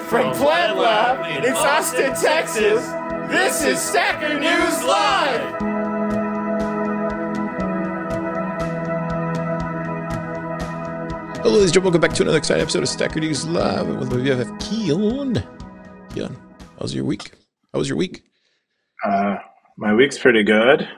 From Plant Lab in Austin, Texas, this is Stacker News Live! Hello, ladies and gentlemen. Welcome back to another exciting episode of Stacker News Live with my BFF Keon. Keon, how was your week? My week's pretty good.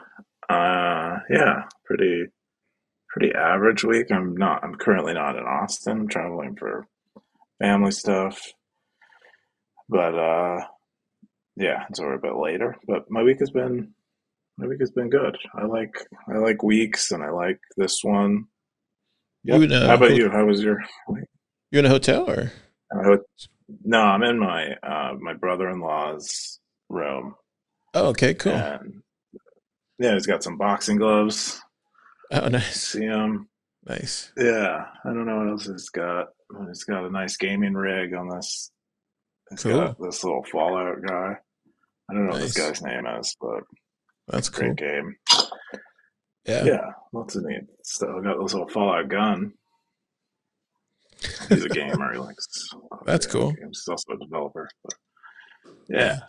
Pretty average week. I'm currently not in Austin. I'm traveling for family stuff. But so we're a bit later. But my week has been good. I like weeks, and I like this one. Yep. How about you? How was your week? You in a hotel or? No, I'm in my my brother-in-law's room. Oh, okay, cool. And yeah, he's got some boxing gloves. Oh, nice. See him. Nice. Yeah, I don't know what else he's got. He's got a nice gaming rig on this. He's Cool. got this little Fallout guy. I don't know what this Nice. guy's name is, but That's cool. great game. Yeah. Yeah, lots of neat stuff. I got this little Fallout gun. He's a gamer. He likes. That's cool. Games. He's also a developer. But yeah.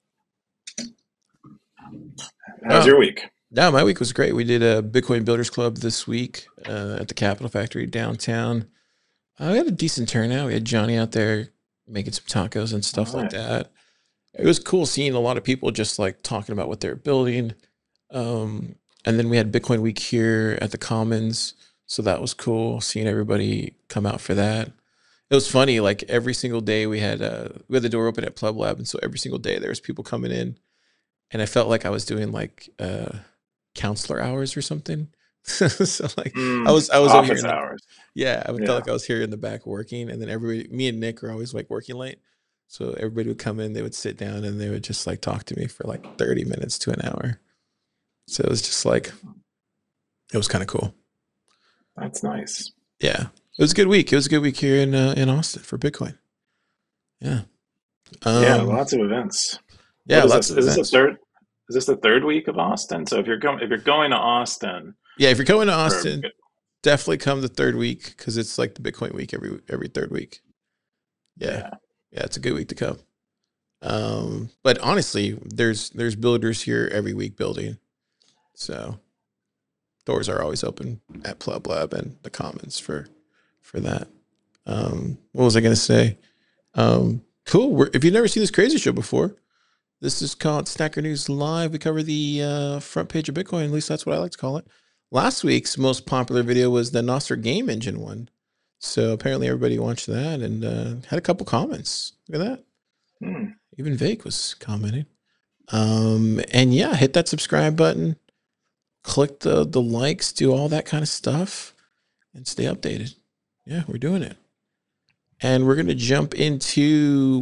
How's your week? No, my week was great. We did a Bitcoin Builders Club this week at the Capital Factory downtown. We had a decent turnout. We had Johnny out there making some tacos and stuff like that. It was cool seeing a lot of people just like talking about what they're building. And then we had Bitcoin Week here at the Commons. So that was cool seeing everybody come out for that. It was funny. Like every single day we had the door open at Pleb Lab. And so every single day there was people coming in. And I felt like I was doing like counselor hours or something. So like I was office hours. Yeah, I felt like I was here in the back working, and then me and Nick are always like working late. So everybody would come in, they would sit down, and they would just like talk to me for like 30 minutes to an hour. So it was just like, it was kind of cool. That's nice. Yeah, it was a good week. It was a good week here in Austin for Bitcoin. Yeah. Lots of events. Yeah, is this the third week of Austin? So if you're going to Austin, if you're going to Austin, definitely come the third week because it's like the Bitcoin week every third week. Yeah, it's a good week to come. But honestly, there's builders here every week building, so doors are always open at Pleb Lab and the Commons for that. What was I gonna say? Cool. If you've never seen this crazy show before, this is called Stacker News Live. We cover the front page of Bitcoin. At least that's what I like to call it. Last week's most popular video was the Nostr Game Engine one. So apparently everybody watched that and had a couple comments. Look at that. Even Vake was commenting. And yeah, hit that subscribe button. Click the likes, do all that kind of stuff, and stay updated. Yeah, we're doing it. And we're going to jump into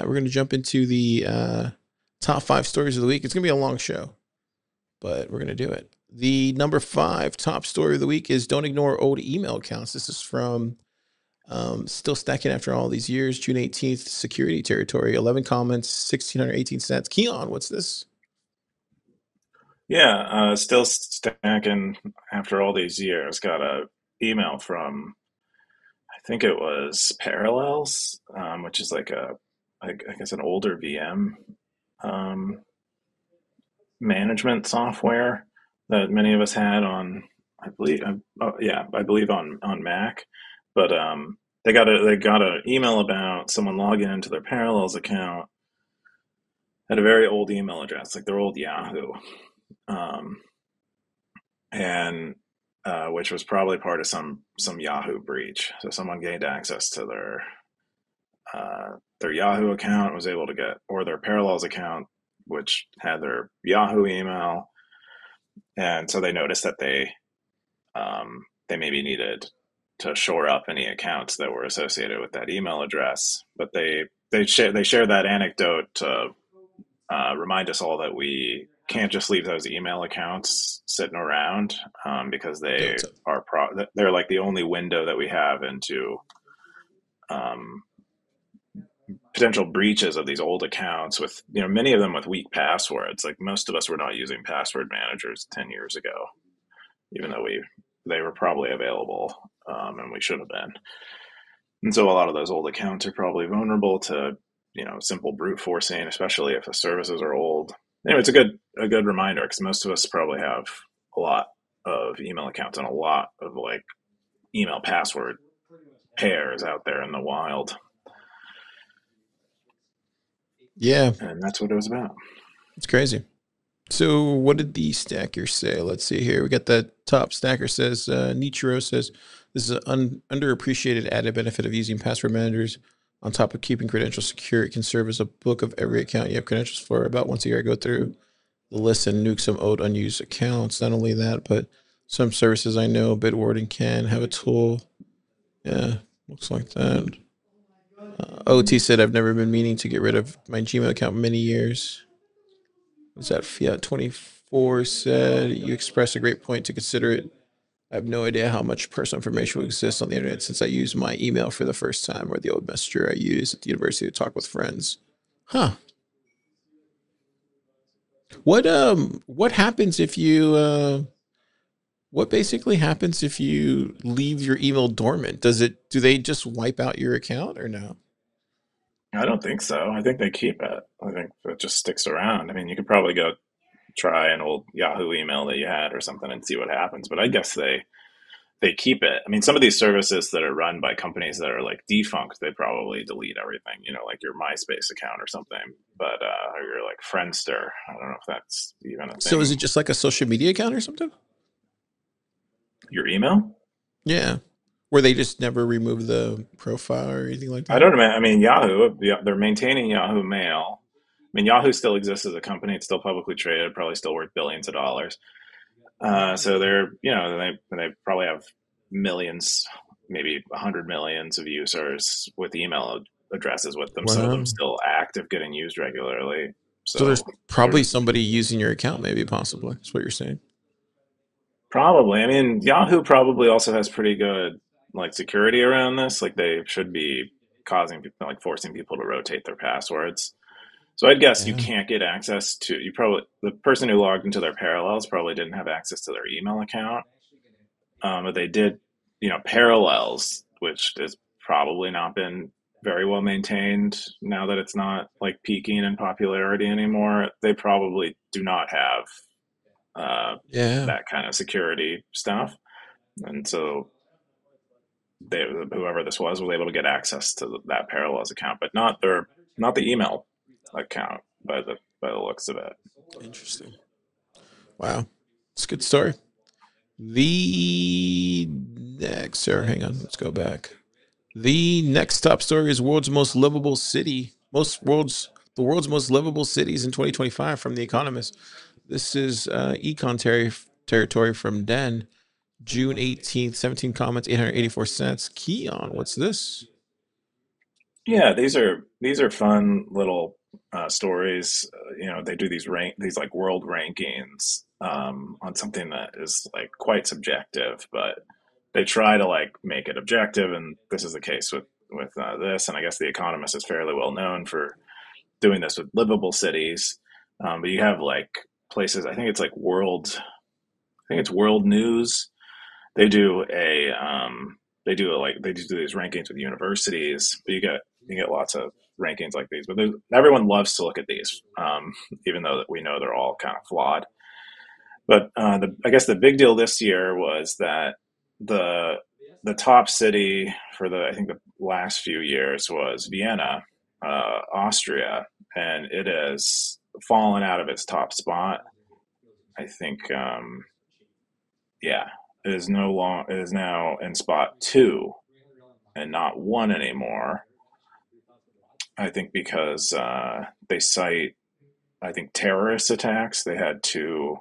the top 5 stories of the week. It's going to be a long show, but we're going to do it. The number 5 top story of the week is don't ignore old email accounts. This is from Still Stacking After All These Years, June 18th, Security Territory, 11 comments, 1,618 cents. Keon, what's this? Yeah, Still Stacking After All These Years. Got a email from, I think it was Parallels, which is like I guess an older VM management software that many of us had on, I believe on Mac, but they got an email about someone logging into their Parallels account at a very old email address, like their old Yahoo, and which was probably part of some Yahoo breach. So someone gained access to their Yahoo account, was able to get, or their Parallels account, which had their Yahoo email, and so they noticed that they maybe needed to shore up any accounts that were associated with that email address. But they share that anecdote to remind us all that we can't just leave those email accounts sitting around because they're like the only window that we have into potential breaches of these old accounts, with many of them with weak passwords. Like most of us were not using password managers 10 years ago, even though they were probably available and we should have been. And so a lot of those old accounts are probably vulnerable to simple brute forcing, especially if the services are old. Anyway, it's a good reminder because most of us probably have a lot of email accounts and a lot of like email password pairs out there in the wild. Yeah. And that's what it was about. It's crazy. So what did the stacker say? Let's see here. We got the top stacker says, Nichiro says, this is an underappreciated added benefit of using password managers. On top of keeping credentials secure, it can serve as a book of every account you have credentials for. About once a year, I go through the list and nuke some old unused accounts. Not only that, but some services I know, Bitwarden can have a tool. Yeah, looks like that. OT said, I've never been meaning to get rid of my Gmail account in many years. Was that Fiat 24 said, you expressed a great point to consider it. I have no idea how much personal information will exist on the internet since I used my email for the first time or the old messenger I used at the university to talk with friends. Huh. What happens if you what basically happens if you leave your email dormant? Do they just wipe out your account or no? I don't think so. I think they keep it. I think it just sticks around. I mean, you could probably go try an old Yahoo email that you had or something and see what happens, but I guess they keep it. I mean, some of these services that are run by companies that are like defunct, they probably delete everything, like your MySpace account or something, but or your like Friendster. I don't know if that's even a thing. So is it just like a social media account or something? Your email? Yeah. Where they just never remove the profile or anything like that? I don't know. I mean, Yahoo, they're maintaining Yahoo Mail. I mean, Yahoo still exists as a company. It's still publicly traded, probably still worth billions of dollars. So they're, they probably have millions, maybe 100 millions of users with email addresses with them. Wow. Some of them still active, getting used regularly. So there's probably somebody using your account, maybe, possibly. That's what you're saying. Probably. I mean, Yahoo probably also has pretty good like security around this. Like they should be causing people, like forcing people to rotate their passwords. So I'd guess you can't get access to, the person who logged into their Parallels probably didn't have access to their email account. But they did, Parallels, which has probably not been very well maintained now that it's not like peaking in popularity anymore. They probably do not have that kind of security stuff. And so whoever this was able to get access to that Parallels account, but not the email account by the looks of it. Interesting. Wow. It's a good story. The next, hang on, let's go back. The next top story is the world's most livable cities in 2025 from The Economist. This is econ territory from Den. June 18th, 17 comments, 884 cents. Keon, what's this? Yeah, these are fun little stories. They do these like world rankings on something that is like quite subjective, but they try to like make it objective, and this is the case with this. And I guess The Economist is fairly well known for doing this with livable cities. But you have like places. I think it's like World News. They do these rankings with universities, but you get lots of rankings like these. But everyone loves to look at these, even though we know they're all kind of flawed. But I guess the big deal this year was that the top city for I think the last few years was Vienna, Austria, and it has fallen out of its top spot. I think, it is now in spot 2 and not 1 anymore. I think because they cite, I think, terrorist attacks. They had two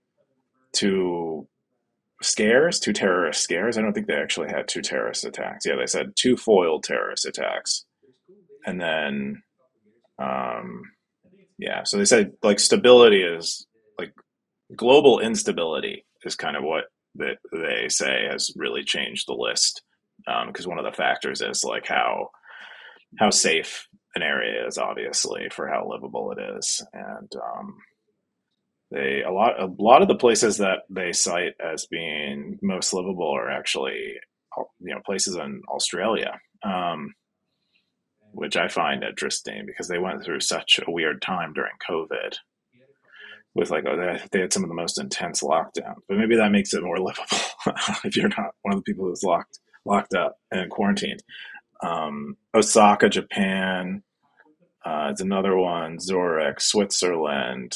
terrorist scares. I don't think they actually had 2 terrorist attacks. Yeah, they said 2 foiled terrorist attacks. And then, so they said like stability is like global instability is kind of what they say has really changed the list. Because one of the factors is like how safe an area is, obviously, for how livable it is. And a lot of the places that they cite as being most livable are actually places in Australia. which I find interesting because they went through such a weird time during COVID with like, they had some of the most intense lockdowns, but maybe that makes it more livable if you're not one of the people who's locked up and quarantined. Osaka, Japan, is another one. Zurich, Switzerland,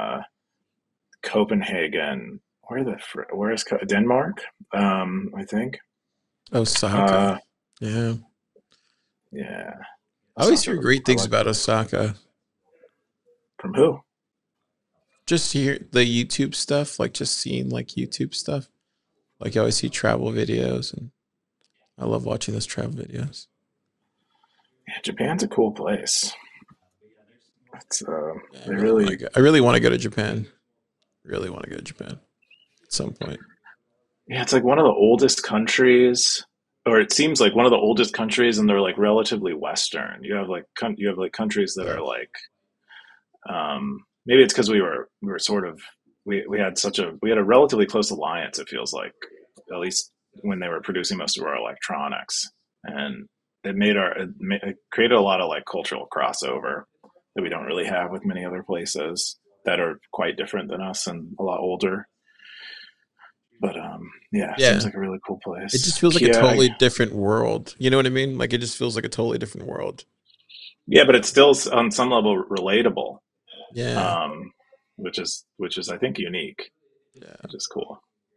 Copenhagen. Where is Denmark? I think. Osaka. Yeah. Yeah. I always hear great things about Osaka. From who? Just hear the YouTube stuff, like just seeing like YouTube stuff. Like I always see travel videos, and I love watching those travel videos. Yeah, Japan's a cool place. It's I really want to go to Japan. Really want to go to Japan at some point. Yeah, it's like one of the oldest countries, or it seems like one of the oldest countries, and they're like relatively Western. You have like countries that are like, maybe it's because we were sort of we had a relatively close alliance. It feels like, at least when they were producing most of our electronics, and it created a lot of like cultural crossover that we don't really have with many other places that are quite different than us and a lot older. But it seems like a really cool place. It just feels like a totally different world. You know what I mean? Like it just feels like a totally different world. Yeah, but it's still on some level relatable. Yeah. Which is I think unique. Yeah. Which is cool.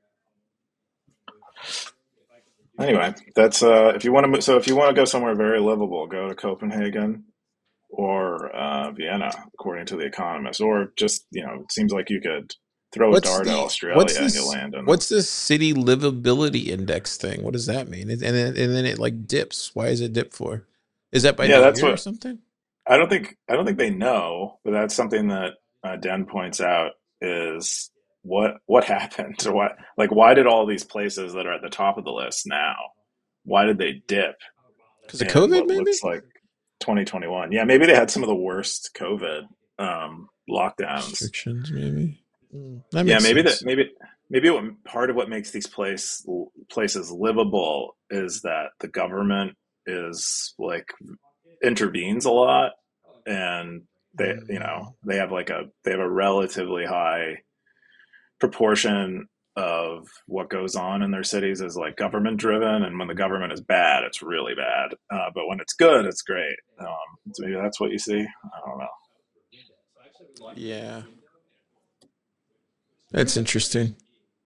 Anyway, that's if you want to go somewhere very livable, go to Copenhagen or Vienna, according to The Economist, or just it seems like you could throw a dart at Australia and you land in. What's this city livability index thing? What does that mean? And then it like dips. Why is it dip for? Is that by the year or something? I don't think they know, but that's something that Den points out is what happened to why did all these places that are at the top of the list now, why did they dip? Because of COVID, maybe? Looks like 2021. Yeah, maybe they had some of the worst COVID lockdowns. Restrictions, maybe. Maybe part of what makes these places livable is that the government is like intervenes a lot, and they have a relatively high proportion of what goes on in their cities is like government driven, and when the government is bad, it's really bad, but when it's good, it's great. So maybe that's what you see. I don't know. Yeah, that's interesting.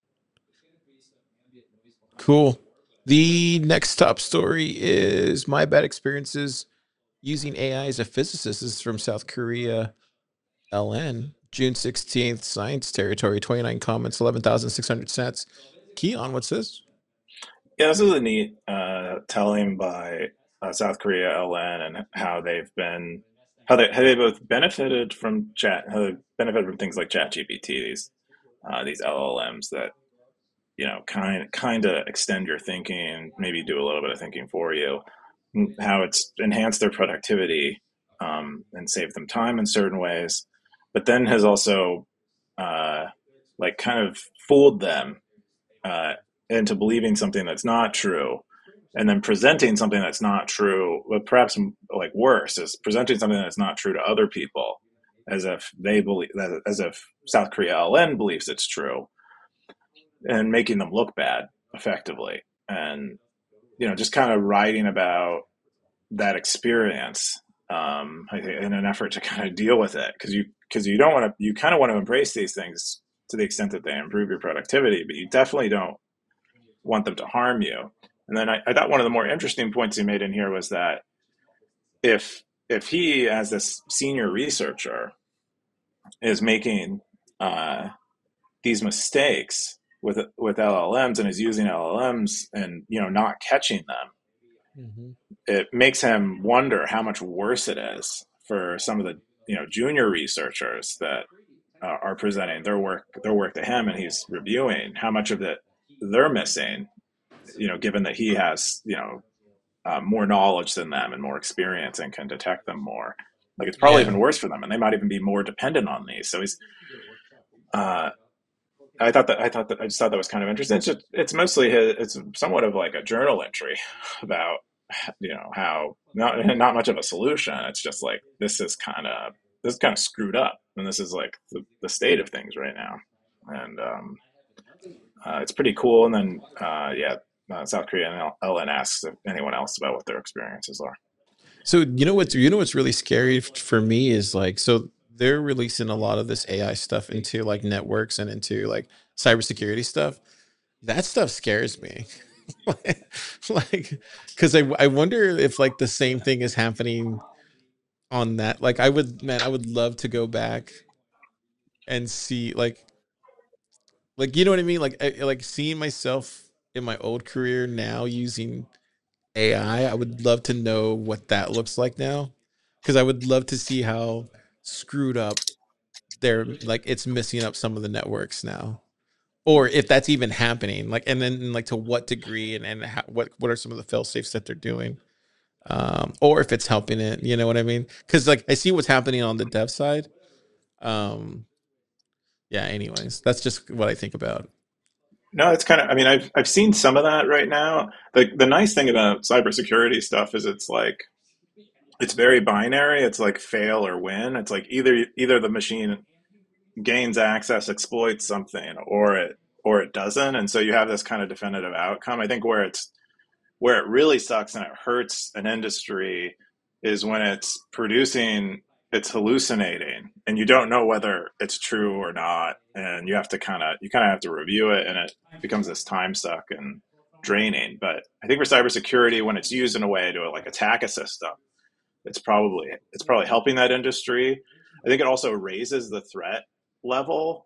Cool. The next top story is my bad experiences using AI as a physicist. This is from South Korea. LN, June 16th, Science Territory, 29 comments, 11,600 sats. Keon, what's this? Yeah, this is a neat telling by South Korea LN, and how they both benefited from things like ChatGPT, these LLMs that kind of extend your thinking, maybe do a little bit of thinking for you, how it's enhanced their productivity and saved them time in certain ways, but then has also kind of fooled them into believing something that's not true, and then presenting something that's not true, but perhaps like worse is presenting something that's not true to other people as if they believe that, as if South Korea LN believes it's true, and making them look bad effectively. And just kind of writing about that experience in an effort to kind of deal with it, because you don't want to, you kind of want to embrace these things to the extent that they improve your productivity, but you definitely don't want them to harm you. And then I thought one of the more interesting points he made in here was that if he, as this senior researcher, is making these mistakes with LLMs and is using LLMs and not catching them, it makes him wonder how much worse it is for some of the junior researchers that are presenting their work to him, and he's reviewing how much of it they're missing, given that he has more knowledge than them and more experience and can detect them more. Like, it's probably even worse for them, and they might even be more dependent on these. So he's I just thought that was kind of interesting. It's mostly it's somewhat of like a journal entry about how not much of a solution. It's just like this is kind of screwed up, and this is like the state of things right now, and it's pretty cool. And then South Korea and Ellen asks if anyone else about what their experiences are. So what's really scary for me is like, so they're releasing a lot of this AI stuff into like networks and into like cybersecurity stuff. That stuff scares me. Like, because I wonder if like the same thing is happening on that. Like, I would love to go back and see like you know what I mean? Like, like seeing myself in my old career now using AI. I would love to know what that looks like now, because I would love to see how screwed up they're like it's messing up some of the networks now, or if that's even happening. Like, and then like to what degree, and how, what are some of the fail safes that they're doing, or if it's helping it. You know what I mean? Because like I see what's happening on the dev side. Um, yeah. Anyways, that's just what I think about. No, it's kind of. I mean, I've seen some of that right now. The nice thing about cybersecurity stuff is it's very binary. It's like fail or win. It's like either the machine gains access, exploits something, or it doesn't, and so you have this kind of definitive outcome. I think where it really sucks and it hurts an industry is when it's hallucinating and you don't know whether it's true or not, and you kind of have to review it, and it becomes this time suck and draining. But I think for cybersecurity, when it's used in a way to like attack a system, it's probably helping that industry. I think it also raises the threat level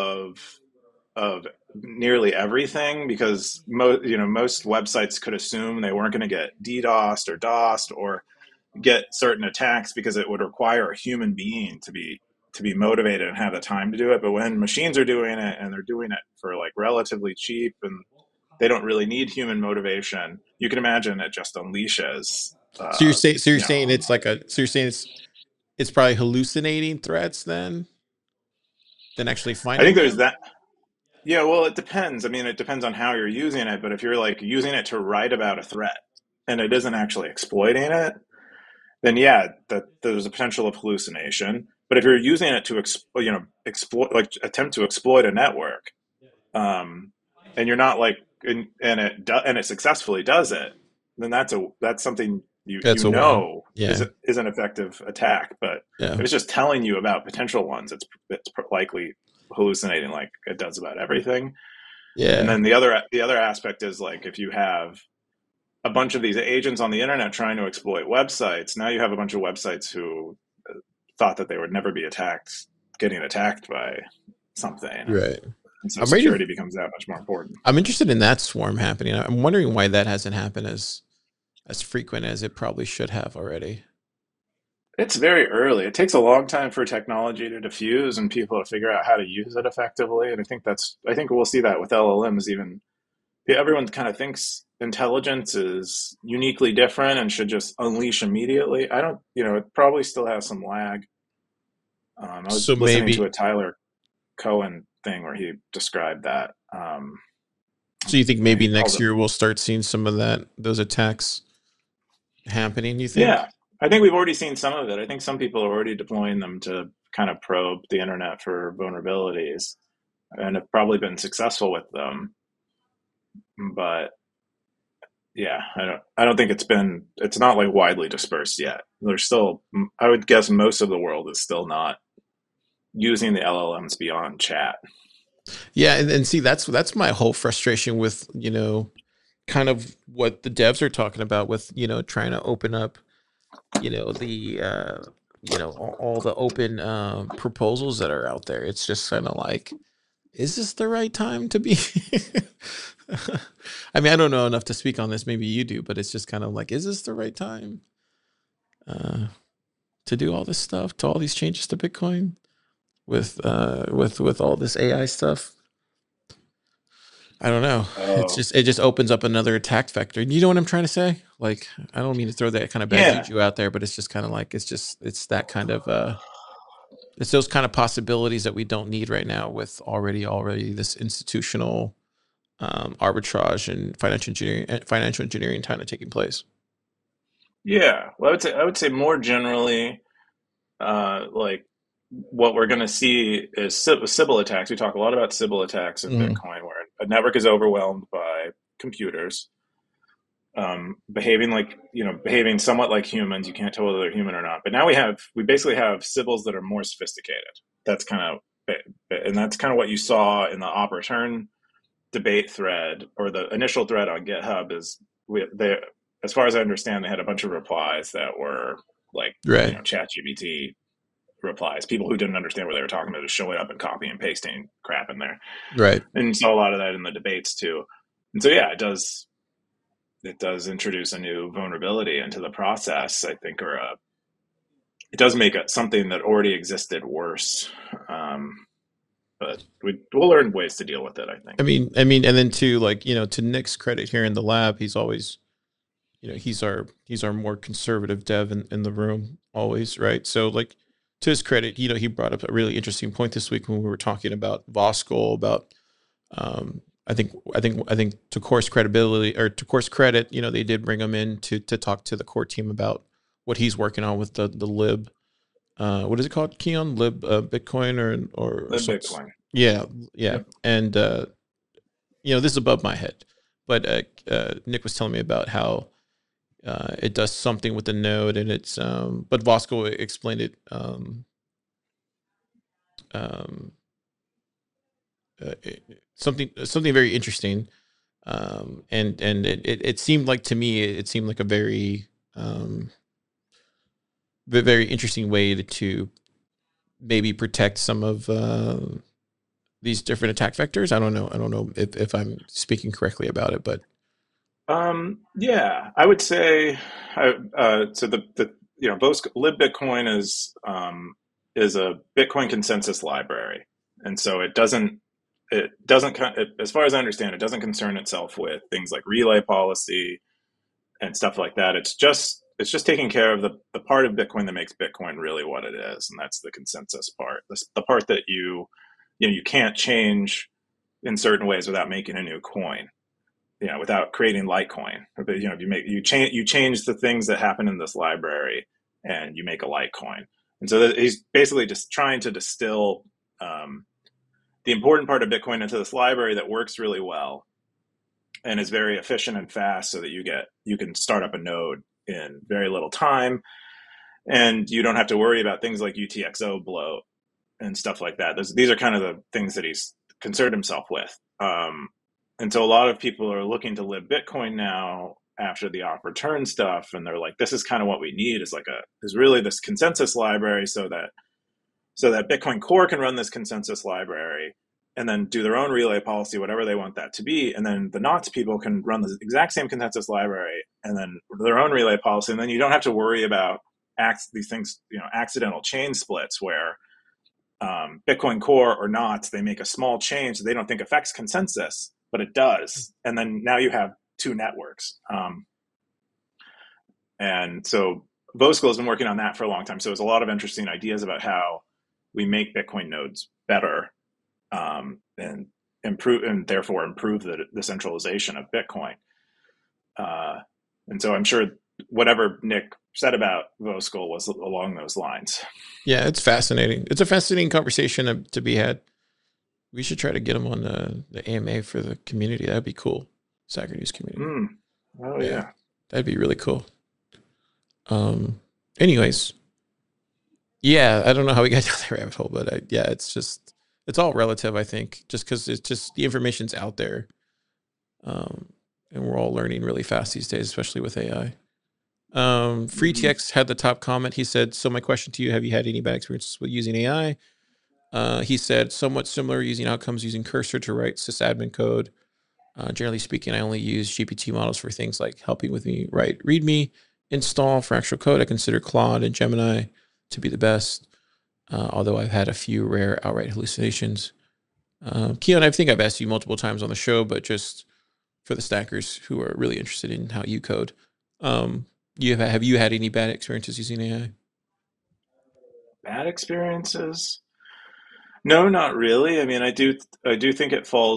of nearly everything, because most websites could assume they weren't going to get DDoSed or DOSed or get certain attacks, because it would require a human being to be motivated and have the time to do it. But when machines are doing it, and they're doing it for like relatively cheap, and they don't really need human motivation, you can imagine it just unleashes. So you're saying it's like so you're saying it's probably hallucinating threats then than actually I think finding there's them. that. Yeah, well, it depends. I mean, it depends on how you're using it. But if you're like using it to write about a threat and it isn't actually exploiting it, then yeah, that there's a potential of hallucination. But if you're using it to exploit, like attempt to exploit a network, um, and you're not like, and it successfully does it, then that's something That's a win. is Yeah. an effective attack. But Yeah. if it's just telling you about potential ones, it's likely hallucinating, like it does about everything. And Yeah. then the other aspect is like, if you have a bunch of these agents on the internet trying to exploit websites, now you have a bunch of websites who thought that they would never be attacked, getting attacked by something. Right. And so I'm ready. security becomes that much more important. I'm interested in that swarm happening. I'm wondering why that hasn't happened as frequent as it probably should have already. It's very early. It takes a long time for technology to diffuse and people to figure out how to use it effectively. And I think we'll see that with LLMs. Even everyone kind of thinks intelligence is uniquely different and should just unleash immediately. I don't, it probably still has some lag. I was So listening to maybe. a Tyler Cohen thing where he described that. So you think maybe He calls next it, year we'll start seeing some of those attacks happening? You think? yeah. I think we've already seen some of it. I think some people are already deploying them to kind of probe the internet for vulnerabilities and have probably been successful with them. But yeah, I don't think it's not like widely dispersed yet. There's still, I would guess most of the world is still not using the LLMs beyond chat. Yeah, and see that's my whole frustration with kind of what the devs are talking about with trying to open up the all the open proposals that are out there. It's just kind of like, is this the right time to be? I mean, I don't know enough to speak on this. Maybe you do, but it's just kind of like, is this the right time uh, to do all this stuff, to all these changes to Bitcoin with all this AI stuff? I don't know. Oh, It just opens up another attack vector. You know what I'm trying to say? Like, I don't mean to throw that kind of bad yeah. juju out there, but it's just kind of like it's that kind of it's those kind of possibilities that we don't need right now with already this institutional arbitrage and financial engineering kind of taking place. Yeah, well, I would say more generally, like what we're going to see is Sybil attacks. We talk a lot about Sybil attacks in Hmm. Bitcoin, where a network is overwhelmed by computers, behaving like behaving somewhat like humans. You can't tell whether they're human or not. But now we basically have Sybils that are more sophisticated. That's kind of and that's kind of what you saw in the op return debate thread, or the initial thread on GitHub. Is they, as far as I understand, they had a bunch of replies that were like Right. ChatGPT replies, people who didn't understand what they were talking about, just showing up and copying and pasting crap in there. Right. And you saw a lot of that in the debates too. And so yeah, it does introduce a new vulnerability into the process, I think, it does make something that already existed worse. But we'll learn ways to deal with it, I think. And then too, like, to Nick's credit here in the lab, he's always, he's our more conservative dev in the room always, right? So like, to his credit, he brought up a really interesting point this week when we were talking about Voskuil, about I think to course credibility, or to course credit, they did bring him in to talk to the core team about what he's working on with the lib. What is it called, Keon? Lib Bitcoin or The some, Bitcoin. yeah, yeah. Yep. And this is above my head, but Nick was telling me about how it does something with the node, and it's but Voskuil explained it um, something very interesting. And it seemed like, to me, it seemed like a very very interesting way to maybe protect some of these different attack vectors. I don't know if I'm speaking correctly about it, but Yeah, I would say, so the libbitcoin is a Bitcoin consensus library, and so as far as I understand, it doesn't concern itself with things like relay policy and stuff like that. It's just taking care of the part of Bitcoin that makes Bitcoin really what it is, and that's the consensus part. The part that you can't change in certain ways without making a new coin, without creating Litecoin. But you change the things that happen in this library, and you make a Litecoin. And so he's basically just trying to distill the important part of Bitcoin into this library that works really well and is very efficient and fast, so that you can start up a node in very little time, and you don't have to worry about things like UTXO bloat and stuff like that. These are kind of the things that he's concerned himself with. And so a lot of people are looking to lib Bitcoin now after the op return stuff, and they're like, this is kind of what we need, is really this consensus library, so that Bitcoin Core can run this consensus library and then do their own relay policy, whatever they want that to be. And then the Knots people can run the exact same consensus library and then their own relay policy. And then you don't have to worry about these things, accidental chain splits where Bitcoin Core or Knots, they make a small change that they don't think affects consensus, but it does. And then now you have two networks. And so Voskuil has been working on that for a long time. So there's a lot of interesting ideas about how we make Bitcoin nodes better, and therefore improve the centralization of Bitcoin. And so I'm sure whatever Nick said about Voskuil was along those lines. yeah, it's fascinating. It's a fascinating conversation to be had. We should try to get him on the AMA for the community. That'd be cool. Sacker News community. Oh yeah, that'd be really cool. Anyways, yeah, I don't know how we got down that rabbit hole, but it's all relative, I think, just because it's just the information's out there, and we're all learning really fast these days, especially with AI. FreeTX had the top comment. He said, "So my question to you: have you had any bad experiences with using AI?" He said, "Somewhat similar, using outcomes using Cursor to write sysadmin code. Generally speaking, I only use GPT models for things like helping with me write README install for actual code. I consider Claude and Gemini to be the best, although I've had a few rare outright hallucinations." Keon, I think I've asked you multiple times on the show, but just for the stackers who are really interested in how you code, have you had any bad experiences using AI? Bad experiences? No, not really. I mean, I do think it falls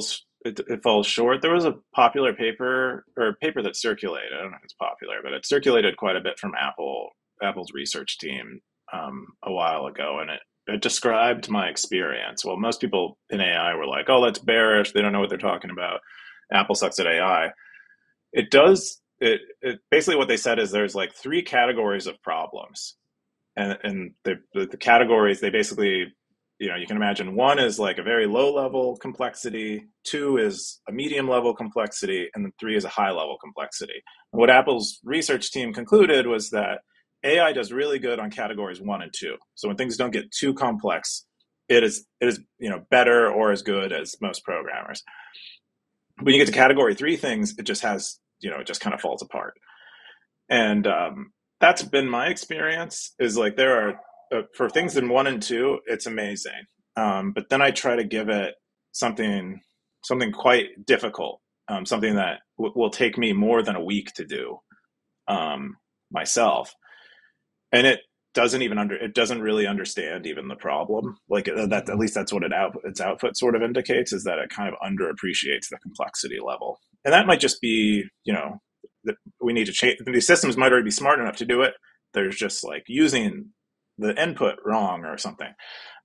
it falls short. There was a popular paper or a paper that circulated. I don't know if it's popular, but it circulated quite a bit from Apple's research team a while ago, and it described my experience. Well, most people in AI were like, "Oh, that's bearish. They don't know what they're talking about. Apple sucks at AI." It does. It basically what they said is there's like three categories of problems, and the categories they basically, you can imagine one is like a very low level complexity, two is a medium level complexity, and then three is a high level complexity. And what Apple's research team concluded was that AI does really good on categories 1 and 2. So when things don't get too complex, it is better or as good as most programmers. When you get to category 3 things, it just has, it just kind of falls apart. And that's been my experience, is like there are, for things in 1 and 2, it's amazing. But then I try to give it something quite difficult, something that will take me more than a week to do myself. And it doesn't really understand even the problem. Like that, at least that's what its output sort of indicates, is that it kind of underappreciates the complexity level. And that might just be, that we need to change. These systems might already be smart enough to do it. There's just like using the input wrong or something.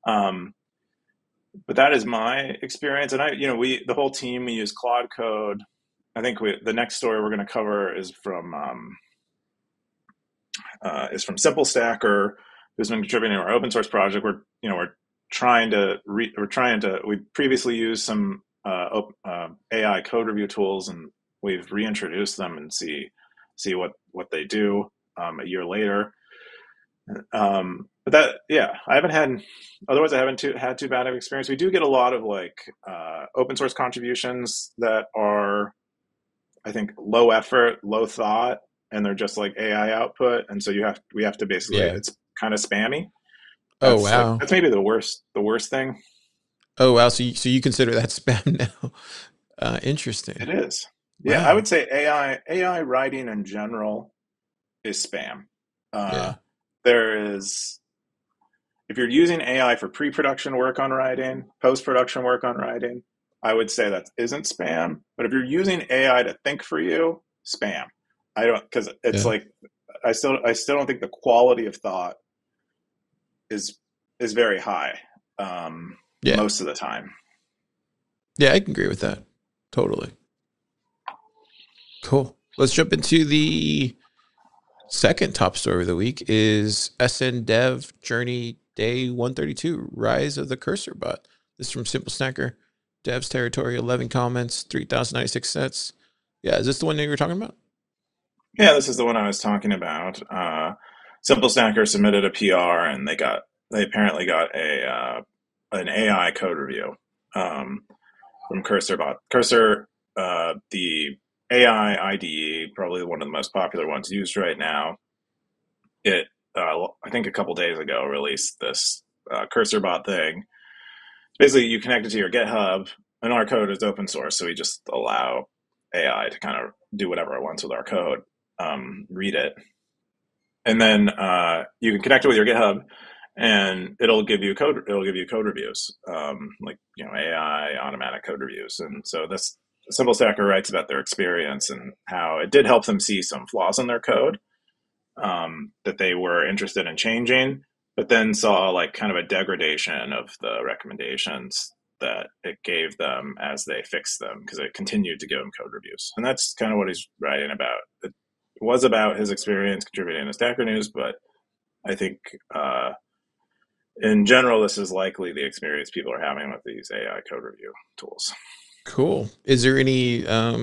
But that is my experience. And the whole team, we use Claude Code. I think the next story we're going to cover is from Simple Stacker, who's been contributing to our open source project. We previously used some AI code review tools, and we've reintroduced them and see what they do a year later. But that, I haven't had too bad of experience. We do get a lot of like open source contributions that are, I think, low effort, low thought, and they're just like AI output. And so we have to basically, it's kind of spammy. Oh, wow. That's maybe the worst thing. Oh, wow. So you consider that spam now? Interesting. It is. Yeah. Wow. I would say AI writing in general is spam. There is, if you're using AI for pre-production work on writing, post-production work on writing, I would say that isn't spam. But if you're using AI to think for you, spam. Because it's like, I still don't think the quality of thought is very high most of the time. Yeah, I can agree with that. Totally. Cool. Let's jump into the second top story of the week is SN Dev Journey Day 132, Rise of the Cursor Bot. This is from Simple Stacker. Dev's territory, 11 comments, 3,096 sets. Yeah, is this the one that you were talking about? Yeah, this is the one I was talking about. Simple Stacker submitted a PR, and they apparently got an AI code review from CursorBot. Cursor, the AI IDE, probably one of the most popular ones used right now. It, I think a couple days ago, released this CursorBot thing. Basically, you connect it to your GitHub, and our code is open source, so we just allow AI to kind of do whatever it wants with our code, read it. And then you can connect it with your GitHub, and it'll give you code reviews, like AI automatic code reviews. And so this Simple Stacker writes about their experience and how it did help them see some flaws in their code that they were interested in changing, but then saw like kind of a degradation of the recommendations that it gave them as they fixed them, because it continued to give them code reviews. And that's kind of what he's writing about. It was about his experience contributing to Stacker News, but I think in general, this is likely the experience people are having with these AI code review tools. Cool. Is there any,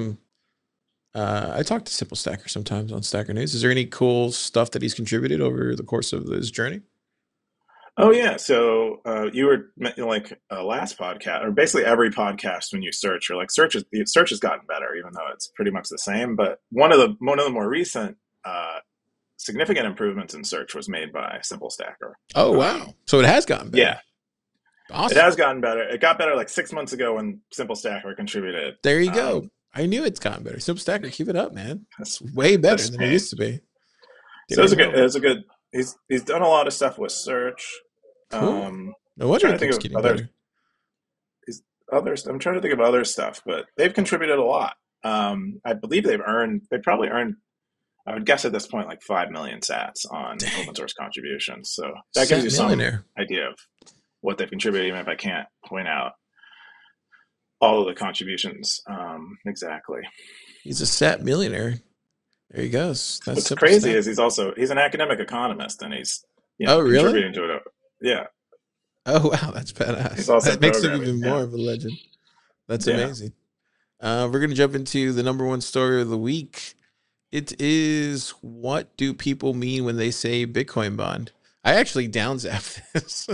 I talk to Simple Stacker sometimes on Stacker News. Is there any cool stuff that he's contributed over the course of his journey? Oh, yeah. So you were like last podcast, or basically every podcast, when you search, you're like, search has gotten better, even though it's pretty much the same. But one of the more recent significant improvements in search was made by Simple Stacker. Oh, wow. So it has gotten better. Yeah. Awesome. It has gotten better. It got better like 6 months ago when Simple Stacker contributed. There you go. I knew it's gotten better. Simple Stacker, keep it up, man. That's way better than it used to be. So it was a good. He's done a lot of stuff with search. Cool. No wonder it keeps getting better. others. I'm trying to think of other stuff, but they've contributed a lot. I believe they probably earned, I would guess at this point, like 5 million sats on Dang. open source contributions. So that gives Sat you millionaire. some idea of what they've contributed, even if I can't point out all of the contributions exactly. He's a sat millionaire. There he goes. That's What's simple crazy stuff. is he's an academic economist, and he's Oh, really? contributing to it. Yeah, Oh, wow. That's he's badass. also That makes him programming. even Yeah, more of a legend. That's yeah. amazing. We're going to jump into the number one story of the week. It is, what do people mean when they say Bitcoin bond? I actually downzapped this.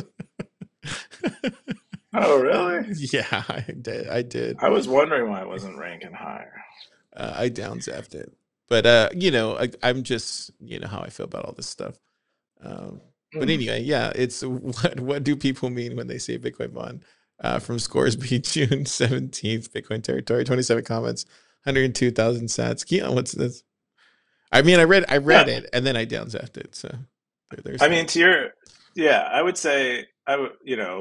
Oh, really? Yeah, I did. I was wondering why it wasn't ranking higher. I downzapped it. But, I'm just, how I feel about all this stuff. But anyway, yeah, it's what do people mean when they say Bitcoin bond? From Scoresby, June 17th, Bitcoin territory, 27 comments, 102,000 sats. Keon, what's this? I mean, I read it and then I downzapped it. So there's. I mean, I would say I would.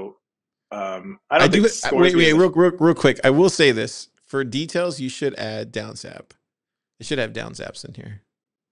I don't think wait, real quick. I will say this for details. You should add downsap. It should have downzaps in here.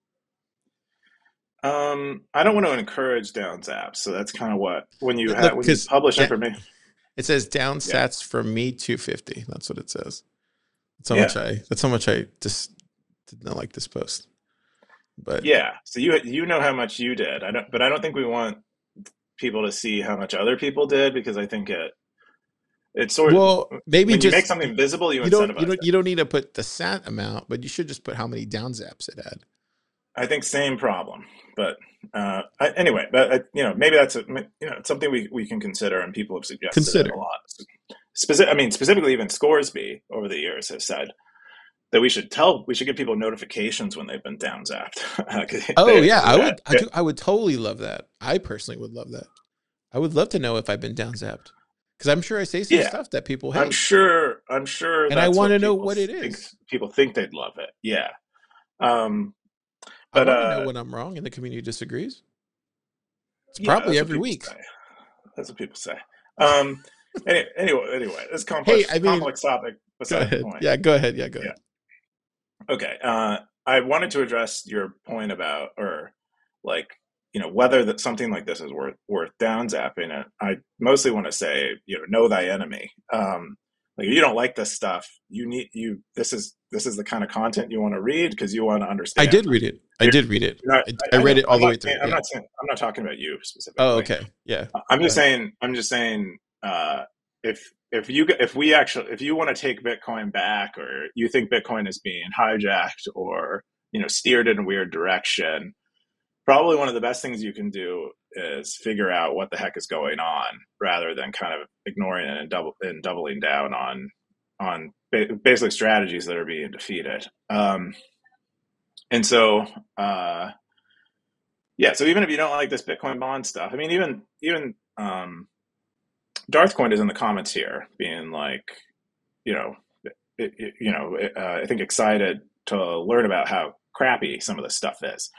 I don't want to encourage downsap, so that's kind of what when you publish information. It says down sats from me 250. That's what it says. That's how much I just did not like this post. But yeah, so you know how much you did. I don't think we want people to see how much other people did, because I think it's sort of, maybe when just you make something visible, you don't need to put the sat amount, but you should just put how many downzaps it had. I think same problem, but anyway, but maybe that's it's something we can consider, and people have suggested it a lot. Specifically, even Scoresby over the years has said that we should give people notifications when they've been downzapped. I would totally love that. I personally would love that. I would love to know if I've been downzapped, because I'm sure I say some stuff that people hate. I'm sure, and I want to know what it is. People think they'd love it. Yeah. But I want to know when I'm wrong and the community disagrees. It's probably every week. That's what people say. Anyway, this complex topic beside the point. Yeah, go ahead. Yeah, go ahead. Okay. I wanted to address your point about, or whether that something like this is worth downzapping. And I mostly want to say, know thy enemy. If you don't like this stuff, this is the kind of content you want to read, because you want to understand. I did read it. I read it all the way through. I'm not talking about you specifically. Oh, okay. Yeah. I'm just saying, if you want to take Bitcoin back, or you think Bitcoin is being hijacked or steered in a weird direction, probably one of the best things you can do is figure out what the heck is going on, rather than kind of ignoring it and doubling down on basically strategies that are being defeated. And so, so even if you don't like this Bitcoin bond stuff, I mean, even Darthcoin is in the comments here, being like, I think excited to learn about how crappy some of this stuff is.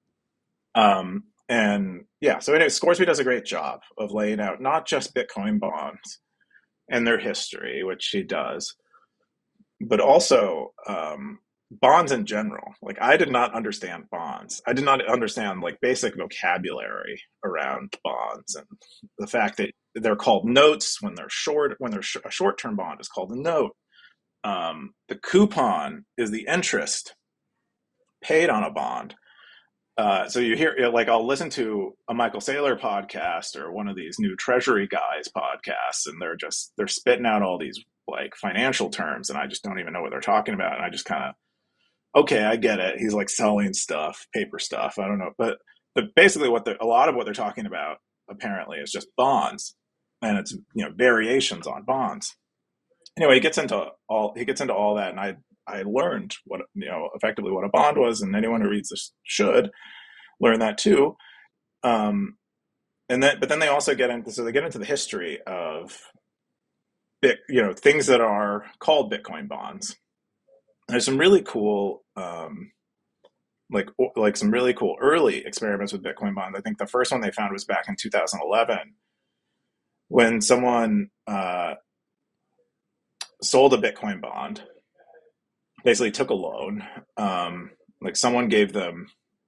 So anyway, Scoresby does a great job of laying out not just Bitcoin bonds and their history, which he does, but also bonds in general. Like, I did not understand bonds. I did not understand basic vocabulary around bonds, and the fact that they're called notes when they're short. A short-term bond is called a note. The coupon is the interest paid on a bond. So you hear, I'll listen to a Michael Saylor podcast or one of these new Treasury guys podcasts, and they're spitting out all these financial terms, and I just don't even know what they're talking about. And I just kind of, okay, I get it. He's selling stuff, paper stuff. I don't know. But basically a lot of what they're talking about apparently is just bonds, and it's, variations on bonds. Anyway, he gets into all that. And I learned what, effectively what a bond was, and anyone who reads this should learn that too. But then they also get into the history of things that are called Bitcoin bonds. There's some really cool, some really cool early experiments with Bitcoin bonds. I think the first one they found was back in 2011, when someone sold a Bitcoin bond, basically took a loan. Like someone gave them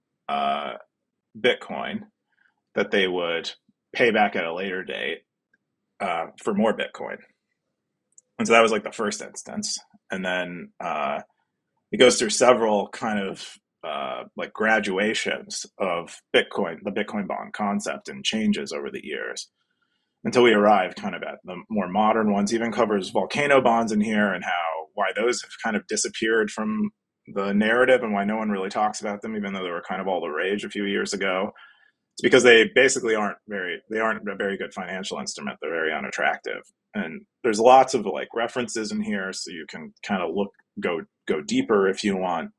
Bitcoin that they would pay back at a later date for more Bitcoin. And so that was like the first instance. And then it goes through several kind of like graduations of Bitcoin, the Bitcoin bond concept, and changes over the years until we arrive kind of at the more modern ones. Even covers volcano bonds in here and why those have kind of disappeared from the narrative and why no one really talks about them, even though they were kind of all the rage a few years ago. It's because they basically aren't a very good financial instrument. They're very unattractive. And there's lots of like references in here, so you can kind of go deeper if you want.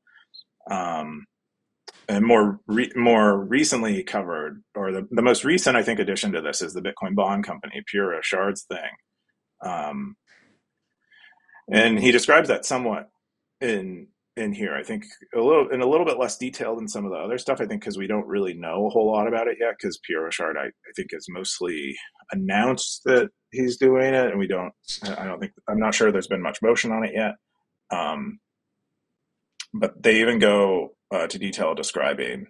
And more recently covered, or the most recent, I think, addition to this is the Bitcoin Bond Company, Pierre Rochard's thing. And he describes that somewhat in here, I think a little bit less detail than some of the other stuff, I think, because we don't really know a whole lot about it yet, because Pierre Rochard, I think, has mostly announced that he's doing it, and I'm not sure there's been much motion on it yet. But they even go to detail describing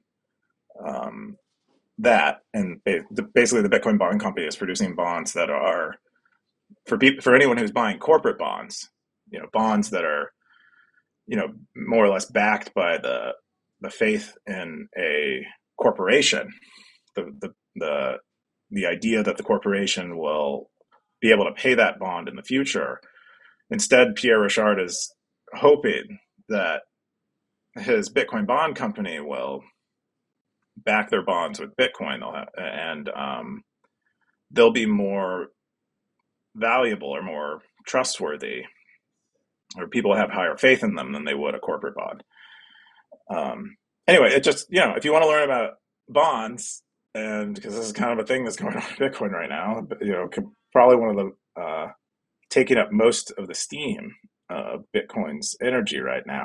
that, and basically the Bitcoin Bond Company is producing bonds that are for anyone who's buying corporate bonds, bonds that are, more or less backed by the faith in a corporation, the idea that the corporation will be able to pay that bond in the future. Instead, Pierre Rochard is hoping that his Bitcoin Bond Company will back their bonds with Bitcoin, and they'll be more valuable or more trustworthy, or people have higher faith in them than they would a corporate bond. Anyway, it just, if you want to learn about bonds, and because this is kind of a thing that's going on in Bitcoin right now, probably one of the taking up most of the steam of Bitcoin's energy right now.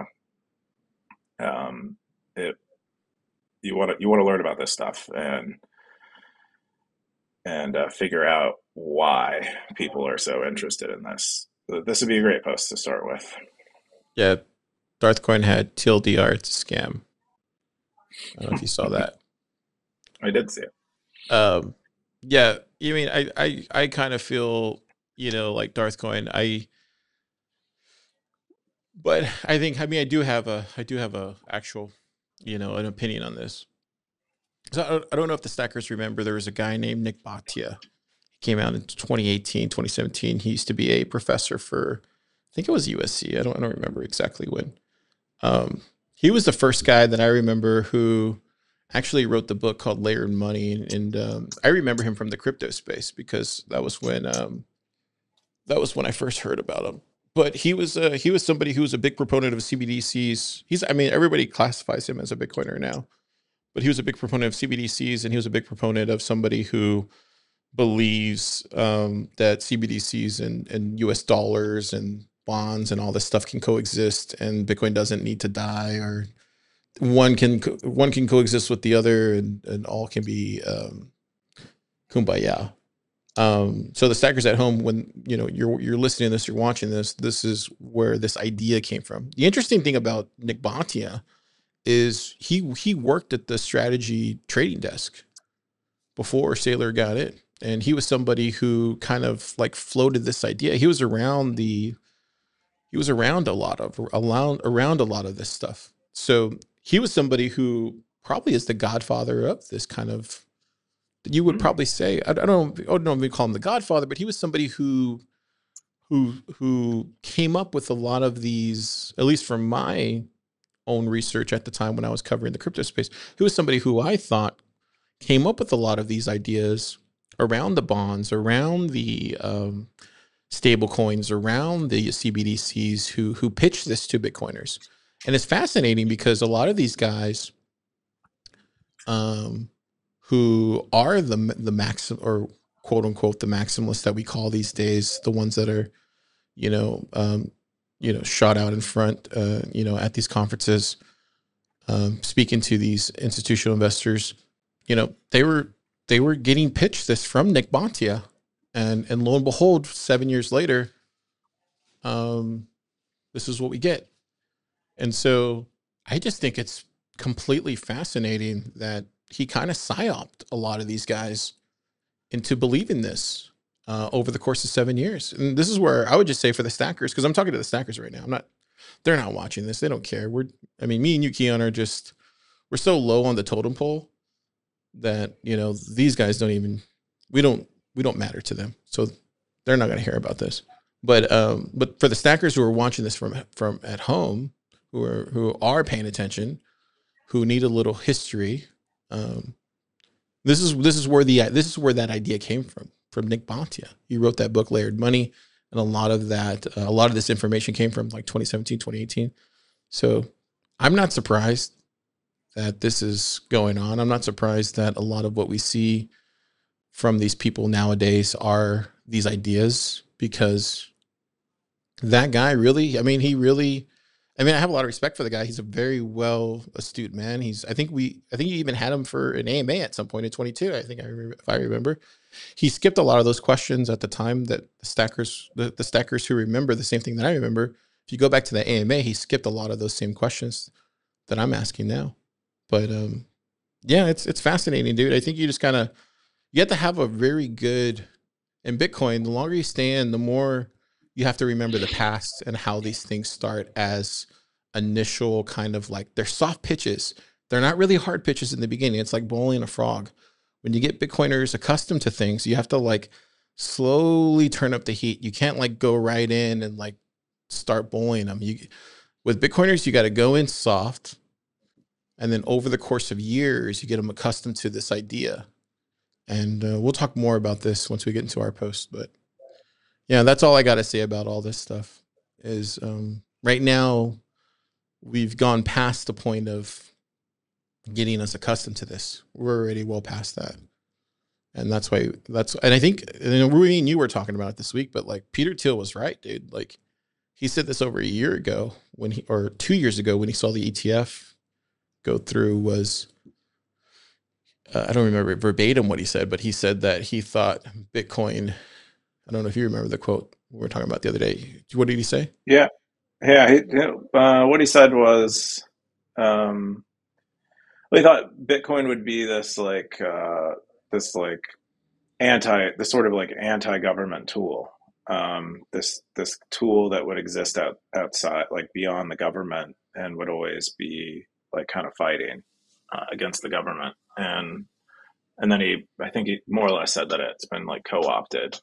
You want to learn about this stuff and figure out why people are so interested in this. This would be a great post to start with. Yeah, Darthcoin had TLDR, it's a scam. I don't know if you saw that. I did see it. Yeah, I mean, I kind of feel, like Darthcoin. But I think, I do have a actual, an opinion on this. So I don't know if the stackers remember, there was a guy named Nick Bhatia. He came out in 2018, 2017. He used to be a professor for, I think it was USC. I don't remember exactly when. He was the first guy that I remember who actually wrote the book called Layered Money. And I remember him from the crypto space because that was when I first heard about him. But he was somebody who was a big proponent of CBDCs. Everybody classifies him as a Bitcoiner now, but he was a big proponent of CBDCs, and he was a big proponent of somebody who believes that CBDCs and US dollars and bonds and all this stuff can coexist, and Bitcoin doesn't need to die, or one can coexist with the other, and all can be kumbaya. So the stackers at home, when you're listening to this, you're watching this, this is where this idea came from. The interesting thing about Nick Bhatia is he worked at the strategy trading desk before Saylor got in, and he was somebody who kind of like floated this idea. He was around a lot of this stuff. So he was somebody who probably is the godfather of this kind of, you would probably say, I don't know if we call him the godfather, but he was somebody who came up with a lot of these, at least from my own research at the time when I was covering the crypto space. He was somebody who I thought came up with a lot of these ideas around the bonds, around the stable coins, around the CBDCs, who pitched this to Bitcoiners. And it's fascinating because a lot of these guys who are the maxim, or quote unquote the maximalists that we call these days, the ones that are, shot out in front, at these conferences, speaking to these institutional investors, they were getting pitched this from Nick Bhatia, and lo and behold, 7 years later, this is what we get. And so I just think it's completely fascinating that he kind of psyoped a lot of these guys into believing this over the course of 7 years. And this is where I would just say for the stackers, because I'm talking to the stackers right now. They're not watching this. They don't care. Me and you, Keon, we're so low on the totem pole that, these guys we don't matter to them. So they're not going to hear about this. But for the stackers who are watching this from at home, who are paying attention, who need a little history, this is where that idea came from Nick Bhatia. He wrote that book, Layered Money, and a lot of this information came from like 2017, 2018. So I'm not surprised that this is going on. I'm not surprised that a lot of what we see from these people nowadays are these ideas, because that guy really, I have a lot of respect for the guy. He's a very well astute man. I think you even had him for an AMA at some point in 22. If I remember, he skipped a lot of those questions at the time that the stackers who remember the same thing that I remember. If you go back to the AMA, he skipped a lot of those same questions that I'm asking now. But yeah, it's fascinating, dude. I think you just you have to have a very good, in Bitcoin, the longer you stay in, the more you have to remember the past and how these things start as initial kind of like, they're soft pitches. They're not really hard pitches in the beginning. It's like boiling a frog. When you get Bitcoiners accustomed to things, you have to like slowly turn up the heat. You can't like go right in and like start boiling them. With Bitcoiners, you got to go in soft. And then over the course of years, you get them accustomed to this idea. And we'll talk more about this once we get into our post. But yeah, that's all I got to say about all this stuff is right now we've gone past the point of getting us accustomed to this. We're already well past that. And and I think, me and you were talking about it this week, but like Peter Thiel was right, dude. Like he said this over a year ago or 2 years ago when he saw the ETF go through was, I don't remember verbatim what he said, but he said that he thought Bitcoin, I don't know if you remember the quote we were talking about the other day. What did he say? Yeah. What he said was, he thought Bitcoin would be this sort of like anti-government tool. This tool that would exist outside, like beyond the government, and would always be like kind of fighting against the government. And then I think he more or less said that it's been like co-opted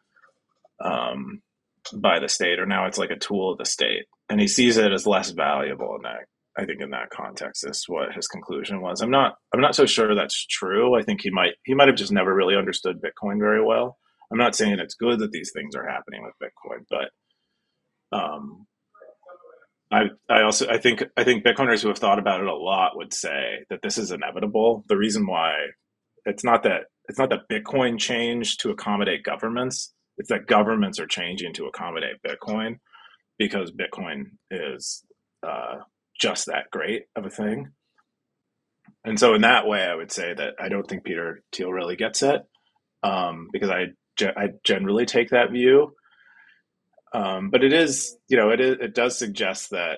by the state, or now it's like a tool of the state, and he sees it as less valuable in that. I think in that context is what his conclusion was. I'm not so sure that's true. I think he might have just never really understood Bitcoin very well. I'm not saying it's good that these things are happening with Bitcoin, but I think Bitcoiners who have thought about it a lot would say that this is inevitable. The reason why it's not that Bitcoin changed to accommodate governments. It's that governments are changing to accommodate Bitcoin, because Bitcoin is just that great of a thing. And so in that way, I would say that I don't think Peter Thiel really gets it, because I generally take that view. But it is, it does suggest that,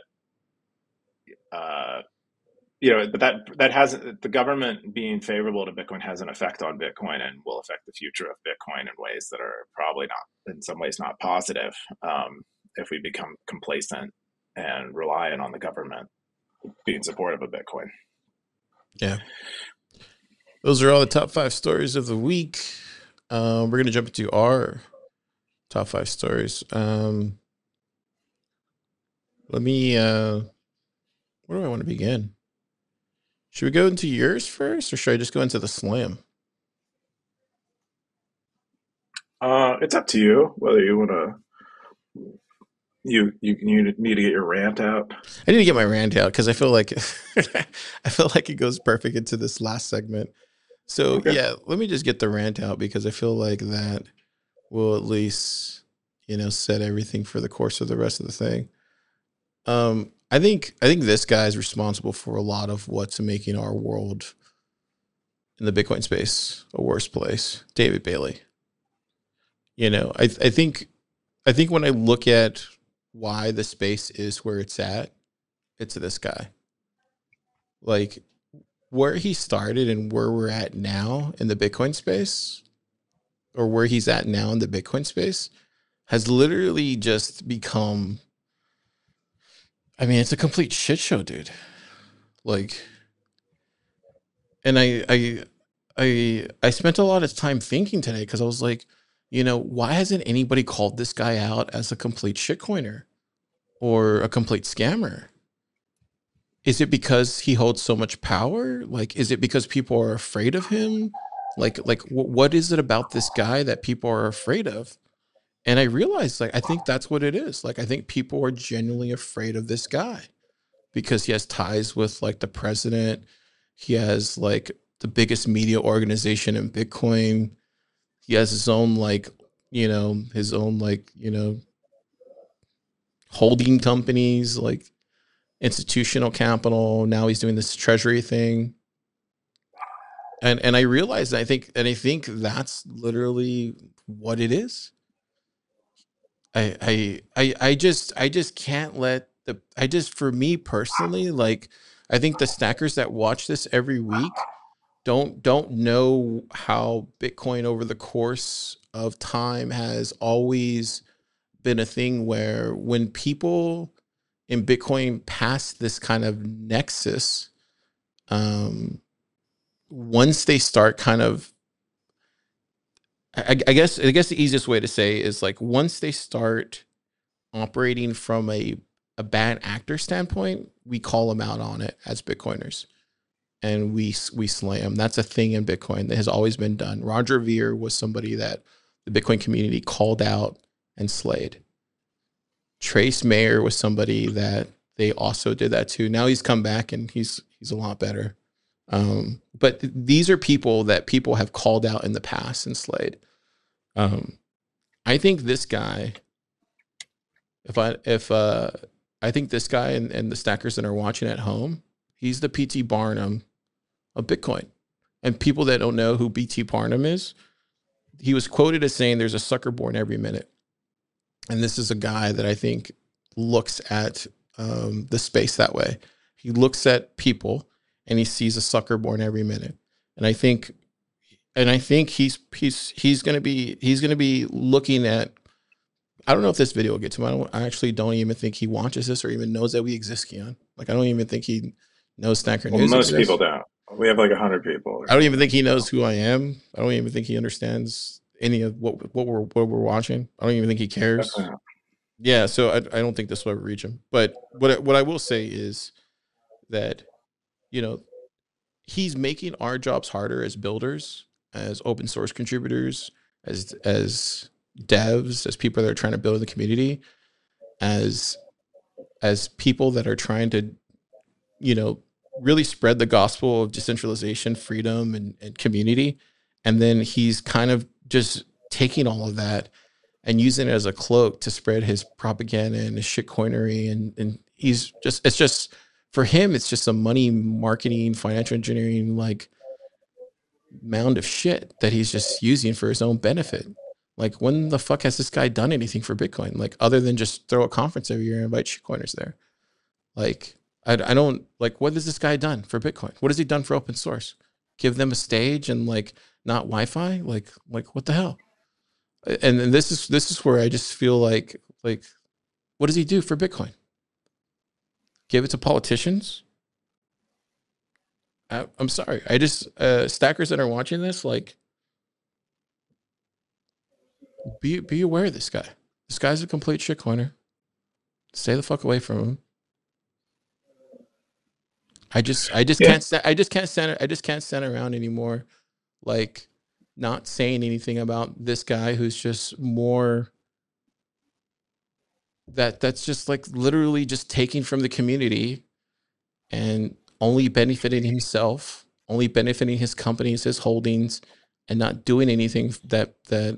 but that hasn't, the government being favorable to Bitcoin has an effect on Bitcoin and will affect the future of Bitcoin in ways that are probably not, in some ways, not positive, if we become complacent and reliant on the government being supportive of Bitcoin. Yeah. Those are all the top 5 stories of the week. We're going to jump into our top 5 stories. Let me, where do I want to begin? Should we go into yours first, or should I just go into the slam? It's up to you whether you want to. You need to get your rant out. I need to get my rant out because I feel like it goes perfect into this last segment. So okay. Yeah, let me just get the rant out because I feel like that will at least, set everything for the course of the rest of the thing. I think this guy is responsible for a lot of what's making our world in the Bitcoin space a worse place. David Bailey. I think when I look at why the space is where it's at, it's this guy. Like where he started and where we're at now in the Bitcoin space, or where he's at now in the Bitcoin space, has literally just become, I mean, it's a complete shit show, dude. Like, and I spent a lot of time thinking today because I was like, you know, why hasn't anybody called this guy out as a complete shitcoiner or a complete scammer? Is it because he holds so much power? Like, is it because people are afraid of him? Like, what is it about this guy that people are afraid of? And I realized, like, I think that's what it is. Like, I think people are genuinely afraid of this guy because he has ties with like the president. He has like the biggest media organization in Bitcoin. He has his own like, you know, holding companies, like institutional capital. Now he's doing this treasury thing. And I realized, I think that's literally what it is. I just can't let for me personally, like, I think the stackers that watch this every week don't know how Bitcoin over the course of time has always been a thing where when people in Bitcoin pass this kind of nexus, once they start kind of, I guess the easiest way to say is like once they start operating from a bad actor standpoint, we call them out on it as Bitcoiners, and we slay them. That's a thing in Bitcoin that has always been done. Roger Ver was somebody that the Bitcoin community called out and slayed. Trace Mayer was somebody that they also did that too. Now he's come back and he's a lot better. But these are people that people have called out in the past and slayed. I think this guy, I think this guy and the stackers that are watching at home, he's the P.T. Barnum of Bitcoin. And people that don't know who P.T. Barnum is, he was quoted as saying there's a sucker born every minute. And this is a guy that I think looks at the space that way. He looks at people and he sees a sucker born every minute. And I think he's going to be looking at, I don't know if this video will get to him. I actually don't even think he watches this or even knows that we exist, Keon. Like, I don't even think he knows Stacker News. Most people don't. We have like 100 people. I don't even think he knows who I am. I don't even think he understands any of what we're watching. I don't even think he cares. Yeah, so I don't think this will ever reach him. But what I will say is that, you know, he's making our jobs harder as builders, as open source contributors, as devs, as people that are trying to build in the community, as people that are trying to, you know, really spread the gospel of decentralization, freedom, and community. And then he's kind of just taking all of that and using it as a cloak to spread his propaganda and his shitcoinery. And he's just, it's just, for him, it's just a money marketing, financial engineering, like, mound of shit that he's just using for his own benefit. Like, when the fuck has this guy done anything for Bitcoin? Like, other than just throw a conference every year and invite shitcoiners there? Like, I don't, like, what has this guy done for Bitcoin? What has he done for open source? Give them a stage and, like, not Wi-Fi? Like what the hell? And this is where I just feel like, what does he do for Bitcoin? Give it to politicians? I'm sorry. I just, stackers that are watching this, like, be aware of this guy. This guy's a complete shitcoiner. Stay the fuck away from him. I just can't stand around anymore, like, not saying anything about this guy who's just more that's just like literally just taking from the community and only benefiting himself, only benefiting his companies, his holdings, and not doing anything that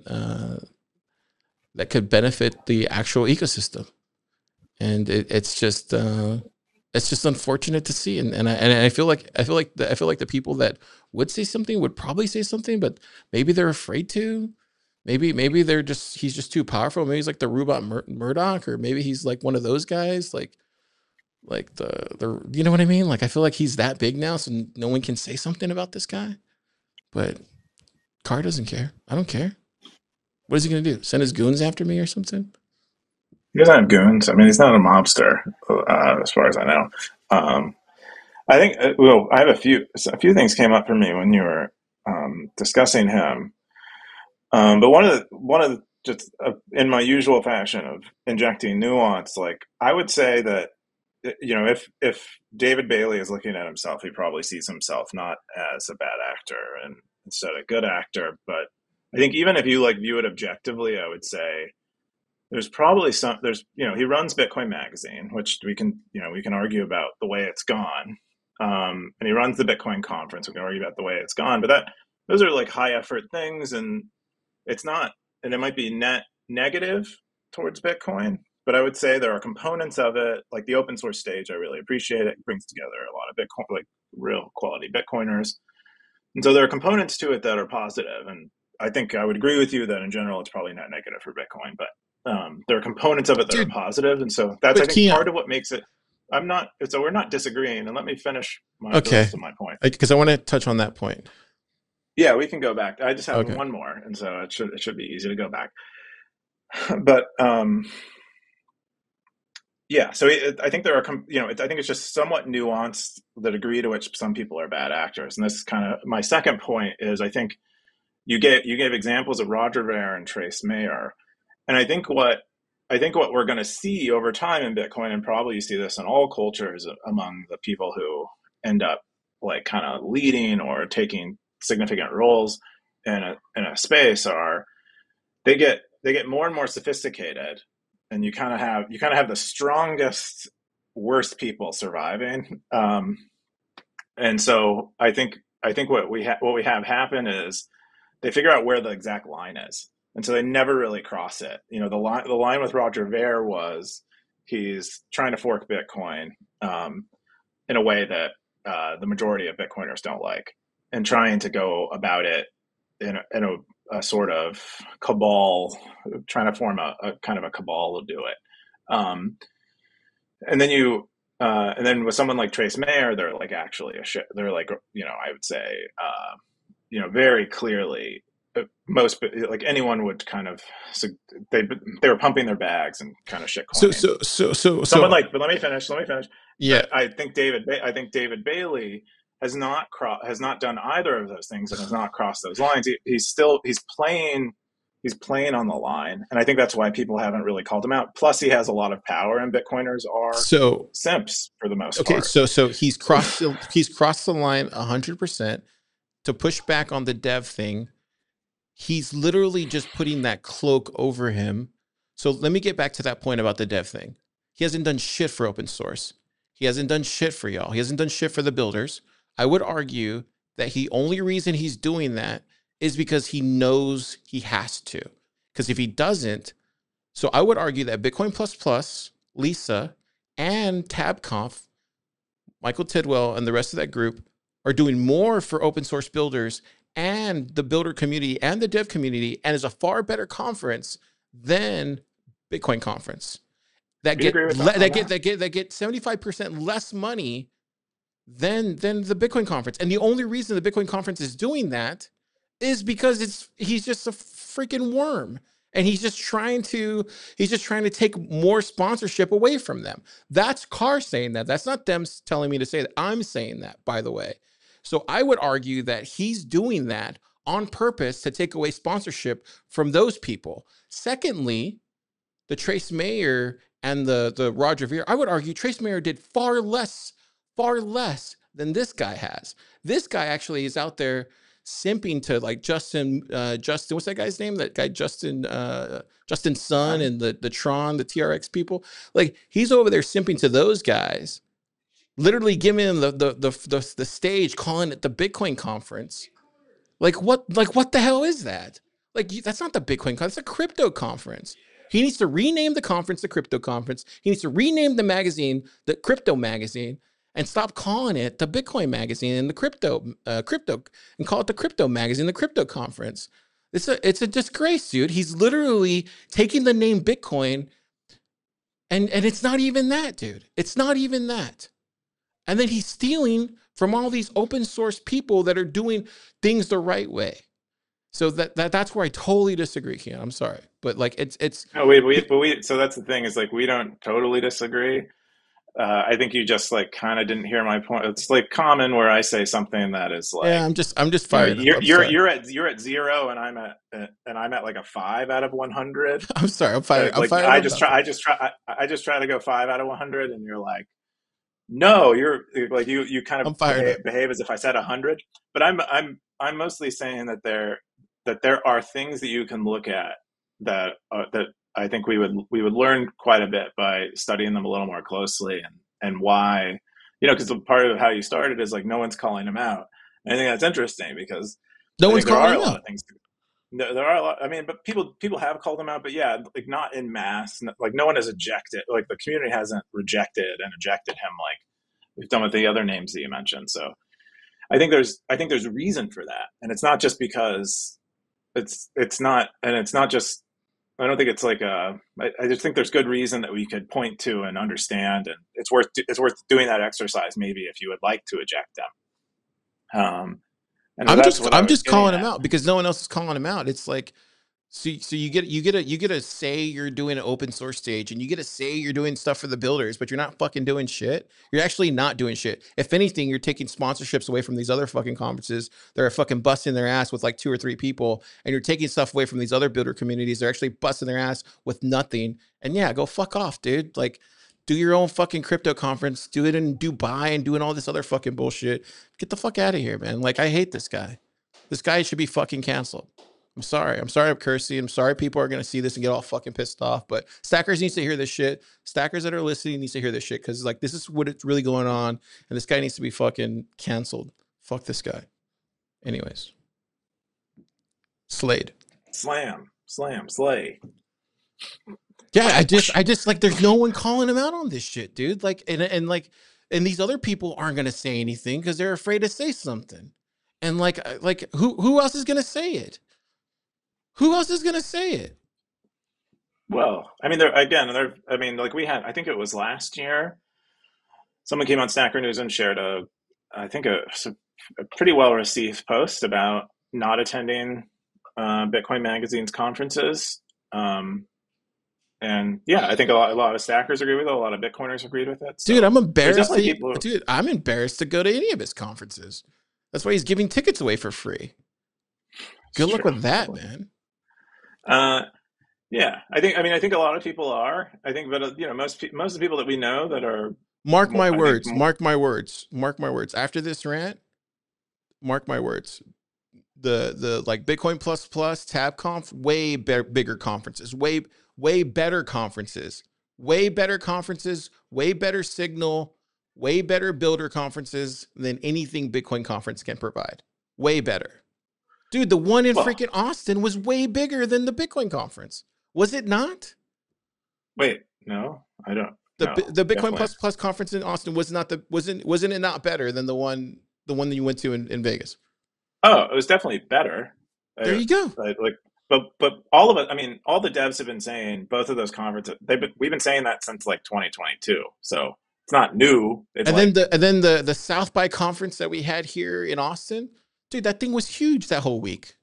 could benefit the actual ecosystem. And it's just unfortunate to see, and I feel like the people that would say something would probably say something, but maybe they're afraid to, Maybe he's just too powerful. Maybe he's like the Rupert Murdoch, or maybe he's like one of those guys, like the you know what I mean? Like, I feel like he's that big now, so no one can say something about this guy. But Carr doesn't care. I don't care. What is he gonna do? Send his goons after me or something? He doesn't have goons. I mean, he's not a mobster, as far as I know. I think. Well, I have a few things came up for me when you were discussing him. But one of the just in my usual fashion of injecting nuance, like I would say that if David Bailey is looking at himself, he probably sees himself not as a bad actor and instead a good actor. But I think even if you like view it objectively, I would say there's probably he runs Bitcoin Magazine, which we can argue about the way it's gone. And he runs the Bitcoin conference. We can argue about the way it's gone, but those are like high effort things, and it's not, and it might be net negative towards Bitcoin, but I would say there are components of it, like the open source stage. I really appreciate it. It brings together a lot of Bitcoin, like real quality Bitcoiners. And so there are components to it that are positive. And I think I would agree with you that in general, it's probably not negative for Bitcoin, but there are components of it that are positive. And so that's, I think, part of what makes it, so we're not disagreeing. And let me finish the rest of my point. Because I want to touch on that point. Yeah, we can go back. I just have one more, and so it should be easy to go back. But yeah, so I think there are, I think it's just somewhat nuanced, the degree to which some people are bad actors. And this is kind of my second point is, I think you gave examples of Roger Ver and Trace Mayer, and I think what we're going to see over time in Bitcoin, and probably you see this in all cultures among the people who end up like kind of leading or taking significant roles in a space, are they get more and more sophisticated, and you kind of have the strongest, worst people surviving. And so I think what we have happen is they figure out where the exact line is, and so they never really cross it. The line with Roger Ver was he's trying to fork Bitcoin in a way that the majority of Bitcoiners don't like, and trying to go about it in a sort of cabal, trying to form a kind of a cabal to do it. And then with someone like Trace Mayer, they're like actually they're like, I would say, very clearly, most, like anyone would kind of, they were pumping their bags and kind of shit coining. But let me finish. Yeah. I think David Bailey has not done either of those things and has not crossed those lines. He's playing on the line, and I think that's why people haven't really called him out. Plus, he has a lot of power, and Bitcoiners are simps for the most part. So he's crossed the line 100% to push back on the dev thing. He's literally just putting that cloak over him. So let me get back to that point about the dev thing. He hasn't done shit for open source. He hasn't done shit for y'all. He hasn't done shit for the builders. I would argue that the only reason he's doing that is because he knows he has to. Because if he doesn't, so I would argue that Bitcoin++, Lisa, and TabConf, Michael Tidwell, and the rest of that group are doing more for open source builders and the builder community and the dev community, and is a far better conference than Bitcoin conference. That get 75% less money than the Bitcoin conference. And the only reason the Bitcoin conference is doing that is because he's just a freaking worm. And he's just trying to take more sponsorship away from them. That's Carr saying that. That's not them telling me to say that. I'm saying that, by the way. So I would argue that he's doing that on purpose to take away sponsorship from those people. Secondly, the Trace Mayer and the Roger Ver, I would argue Trace Mayer did far less than this guy has. This guy actually is out there simping to like Justin, what's that guy's name? That guy, Justin Sun and the Tron, the TRX people. Like, he's over there simping to those guys, literally giving them the stage, calling it the Bitcoin conference. Like what the hell is that? Like, that's not the Bitcoin conference, it's a crypto conference. He needs to rename the conference the crypto conference. He needs to rename the magazine the crypto magazine, and stop calling it the Bitcoin magazine and the crypto, and call it the crypto magazine, the crypto conference. It's a disgrace, dude. He's literally taking the name Bitcoin, and it's not even that, dude. It's not even that. And then he's stealing from all these open source people that are doing things the right way. So that's where I totally disagree, Keon. I'm sorry, but like it's. No, so that's the thing is like we don't totally disagree. I think you just like kind of didn't hear my point. It's like common where I say something that is like, Yeah, I'm just fired up. you're at 0 and I'm at like a 5 out of 100. I'm sorry. I'm fired. I'm Like fired I up just about try I that. just try I just try to go 5 out of 100, and you're like, no, you're like you kind of I'm fired up. behave as if I said 100. But I'm mostly saying that there are things that you can look at that I think we would learn quite a bit by studying them a little more closely, and why, because part of how you started is like no one's calling them out. And I think that's interesting because No I one's think there calling are a him lot out. of things. There are a lot. I mean, but people have called them out, but yeah, like not in mass. Like no one has ejected. Like the community hasn't rejected and ejected him like we've done with the other names that you mentioned. So I think there's a reason for that, and it's not just because it's not, and it's not just. I don't think it's like I just think there's good reason that we could point to and understand, and it's worth doing that exercise maybe if you would like to eject them. And that's what I I'm was just getting calling him at. out because no one else is calling him out. It's like so you get to say you're doing an open source stage and you get to say you're doing stuff for the builders, but you're not fucking doing shit. You're actually not doing shit. If anything, you're taking sponsorships away from these other fucking conferences that are fucking busting their ass with like 2 or 3 people, and you're taking stuff away from these other builder communities. They're actually busting their ass with nothing. And yeah, go fuck off, dude. Like do your own fucking crypto conference, do it in Dubai and doing all this other fucking bullshit. Get the fuck out of here, man. Like I hate this guy. This guy should be fucking canceled. I'm sorry. I'm sorry I'm cursing. I'm sorry people are going to see this and get all fucking pissed off. But Stackers needs to hear this shit. Stackers that are listening needs to hear this shit because like this is what it's really going on. And this guy needs to be fucking canceled. Fuck this guy. Anyways. Slade. Slam, slay. Yeah, I just like there's no one calling him out on this shit, dude. Like and these other people aren't gonna say anything because they're afraid to say something. And like who else is gonna say it? Who else is gonna say it? Well, I mean, I mean, like we had. I think it was last year. Someone came on Stacker News and shared I think a pretty well received post about not attending Bitcoin Magazine's conferences. And yeah, I think a lot of stackers agree with it. A lot of Bitcoiners agreed with it. Dude, So I'm there's embarrassed definitely people. dude, I'm embarrassed to go to any of his conferences. That's why he's giving tickets away for free. It's Good luck true. with that, man. Yeah, I think a lot of people are. I think, but most of the people that we know that are, Mark my I think, words. Mark my words. Mark my words. After this rant, mark my words. The like Bitcoin plus plus TabConf way bigger conferences, way better conferences, way better conferences, way better signal, way better builder conferences than anything Bitcoin conference can provide. Way better. Dude, the one in well, freaking Austin was way bigger than the Bitcoin conference. Was it not? wait, no, I don't. No, The Bitcoin definitely. plus plus conference in Austin was not the wasn't it not better than the one that you went to in Vegas? Oh, it was definitely better. There you go. Like, but all of it. I mean, all the devs have been saying both of those conferences. We've been saying that since like 2022. So it's not new. It's And then like, the South by conference that we had here in Austin, dude, that thing was huge that whole week.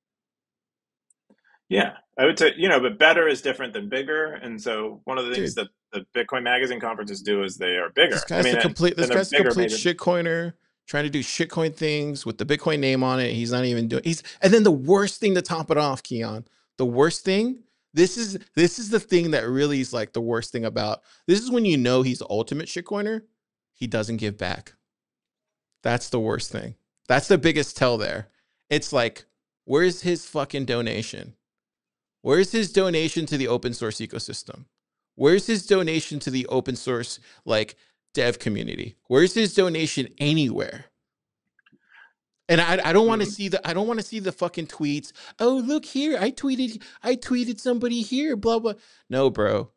yeah, I would say, but better is different than bigger. And so one of the things Dude, that the Bitcoin Magazine conferences do is they are bigger. this I guy's mean, a complete and they're bigger maybe. shitcoiner trying to do shitcoin things with the Bitcoin name on it. He's not even doing and then the worst thing to top it off, Keon, the worst thing, this is the thing that really is like the worst thing about this is when you know he's the ultimate shitcoiner. He doesn't give back. That's the worst thing. That's the biggest tell there. It's like, where's his fucking donation? Where's his donation to the open source ecosystem? Where's his donation to the open source like dev community? Where's his donation anywhere? And I don't want to see the fucking tweets. Oh, look here. I tweeted somebody here, blah blah. No, bro.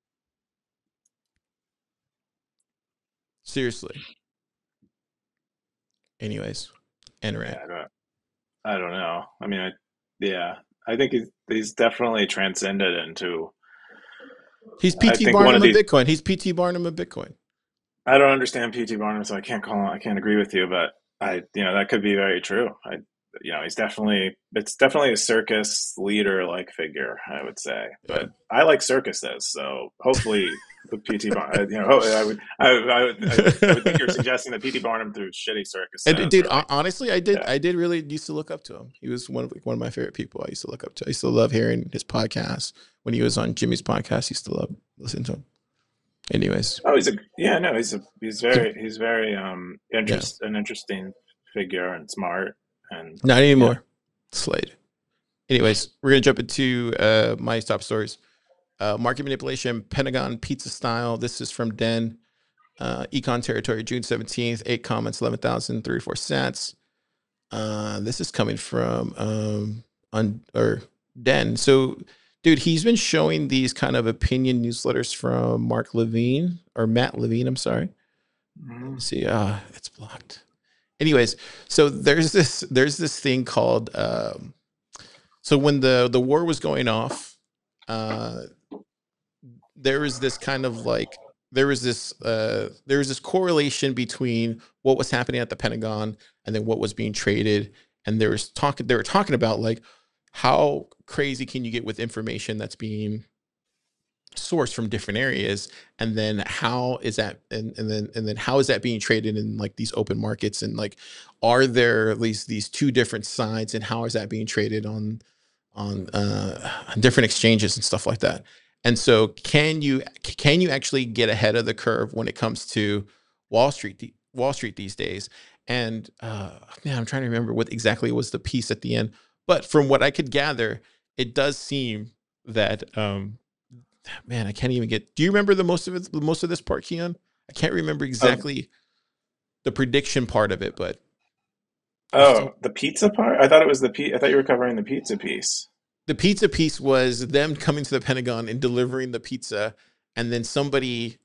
Seriously. Anyways, end rant. Yeah, I don't know. I mean, Yeah, I think he's definitely transcended into. He's I PT think one of Barnum of these. Bitcoin. He's PT Barnum of Bitcoin. I don't understand PT Barnum, so I can't call. I can't agree with you, but that could be very true. He's definitely. It's definitely a circus leader like figure, I would say. Yeah. But I like circuses, so hopefully the PT Barnum. I would think you're suggesting that PT Barnum through shitty And circuses dude, or like, honestly, yeah. I did really used to look up to him. He was one of my favorite people. I used to look up to. I used to love hearing his podcast when he was on Jimmy's podcast. I used to love listening to him. Anyways, Oh, he's very yeah, an interesting figure and smart and not yeah. anymore. Slade. Anyways, we're gonna jump into my top stories. Market manipulation, Pentagon pizza style. This is from Den. Econ territory, June 17th. 8 comments, 11,034 sats. This is coming from Den. So, dude, he's been showing these kind of opinion newsletters from Mark Levine or Matt Levine. I'm sorry. Let me see. It's blocked. Anyways, so there's this thing called. So when the war was going off, there was this kind of like there was this correlation between what was happening at the Pentagon and then what was being traded, and they were talking about like how crazy can you get with information that's being sourced from different areas, and then how is that and then how is that being traded in like these open markets, and like are there at least these two different sides, and how is that being traded on different exchanges and stuff like that. And so can you actually get ahead of the curve when it comes to Wall Street these days? And man, I'm trying to remember what exactly was the piece at the end. But from what I could gather, it does seem that man, I can't even get. Do you remember the most of this part, Keon? I can't remember Oh, exactly the prediction part of it, but there's some. the pizza part? I thought it was I thought you were covering the pizza piece. The pizza piece was them coming to the Pentagon and delivering the pizza, and then somebody,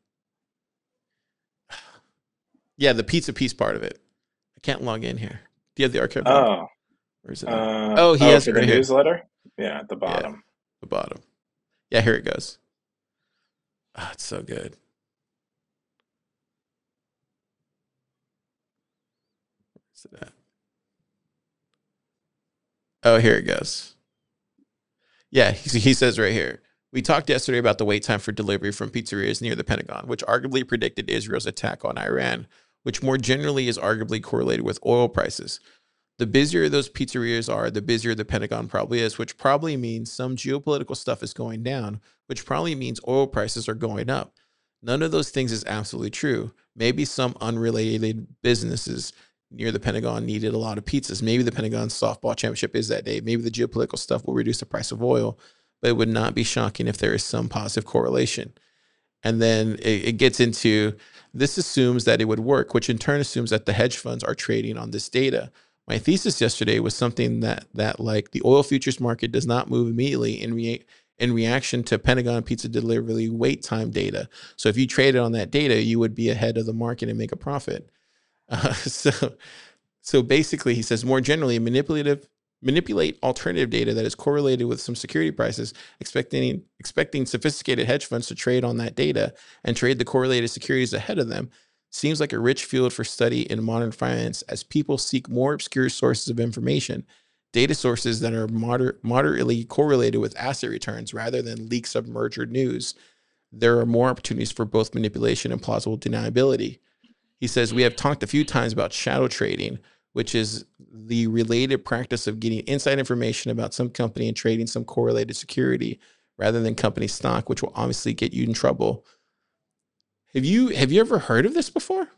yeah, the pizza piece part of it. I can't log in here. Do you have the archive link? Oh, Where is it at? Oh, he has for it the right here. newsletter? Yeah, at the Yeah, bottom. the bottom. Yeah, here it goes. Oh, it's so good. Where's it at? Oh, here it goes. Yeah, he says right here. We talked yesterday about the wait time for delivery from pizzerias near the Pentagon, which arguably predicted Israel's attack on Iran, which more generally is arguably correlated with oil prices. The busier those pizzerias are, the busier the Pentagon probably is, which probably means some geopolitical stuff is going down, which probably means oil prices are going up. None of those things is absolutely true. Maybe some unrelated businesses near the Pentagon needed a lot of pizzas. Maybe the Pentagon softball championship is that day. Maybe the geopolitical stuff will reduce the price of oil, but it would not be shocking if there is some positive correlation. And then it gets into this assumes that it would work, which in turn assumes that the hedge funds are trading on this data. My thesis yesterday was something that like the oil futures market does not move immediately in reaction to Pentagon pizza delivery wait time data. So if you traded on that data, you would be ahead of the market and make a profit. Uh, so so basically, he says more generally, manipulate alternative data that is correlated with some security prices, expecting sophisticated hedge funds to trade on that data and trade the correlated securities ahead of them. Seems like a rich field for study in modern finance as people seek more obscure sources of information, data sources that are moderately correlated with asset returns rather than leaks of merger news. There are more opportunities for both manipulation and plausible deniability. He says, we have talked a few times about shadow trading, which is the related practice of getting inside information about some company and trading some correlated security rather than company stock, which will obviously get you in trouble. Have you ever heard of this before?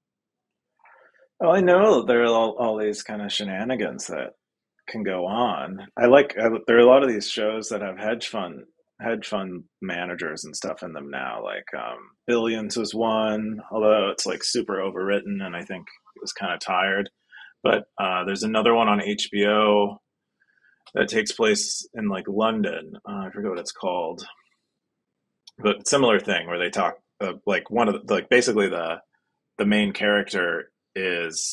Well, I know there are all these kind of shenanigans that can go on. There are a lot of these shows that have hedge fund managers and stuff in them now. Like Billions was one, although it's like super overwritten, and I think it was kind of tired. But there's another one on HBO that takes place in like London. I forget what it's called, but similar thing where they talk like one of the, like basically the main character is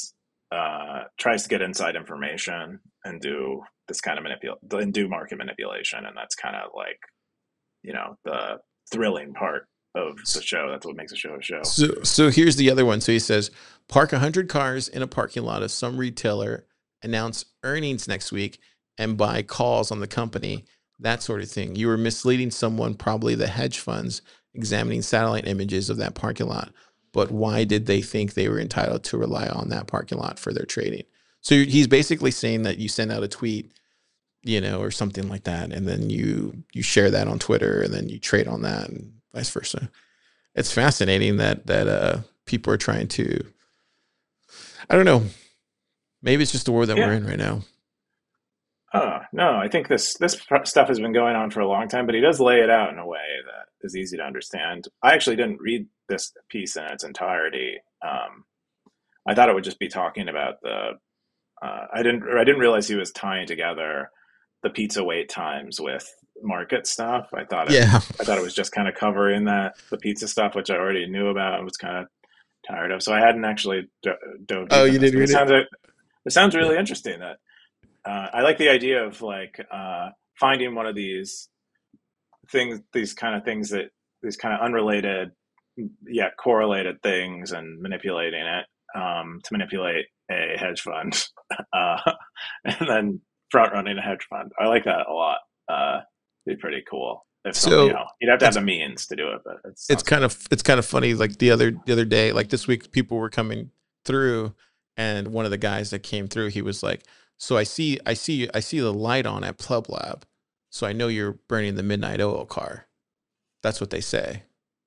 tries to get inside information and do this kind of market manipulation, and that's kind of like, the thrilling part of the show. That's what makes a show a show. So here's the other one. So he says, park 100 cars in a parking lot of some retailer, announce earnings next week, and buy calls on the company, that sort of thing. You were misleading someone, probably the hedge funds, examining satellite images of that parking lot. But why did they think they were entitled to rely on that parking lot for their trading? So he's basically saying that you send out a tweet, or something like that, and then you share that on Twitter, and then you trade on that, and vice versa. It's fascinating that people are trying to, I don't know, maybe it's just the world that we're in right now. No, I think this stuff has been going on for a long time, but he does lay it out in a way that is easy to understand. I actually didn't read this piece in its entirety. I thought it would just be talking about I didn't realize he was tying together the pizza wait times with market stuff. I thought it was just kind of covering the pizza stuff, which I already knew about and was kind of tired of. So I hadn't actually dove. Oh, you didn't read it? It sounds really interesting. That I like the idea of like finding one of these things, these kind of unrelated yet correlated things, and manipulating it to manipulate a hedge fund, and then front running a hedge fund. I like that a lot. It'd be pretty cool. You'd have to have the means to do it, but it's kind of funny. Like the other day, like this week, people were coming through, and one of the guys that came through, he was like, "So I see the light on at Plub Lab, so I know you're burning the midnight oil car." That's what they say.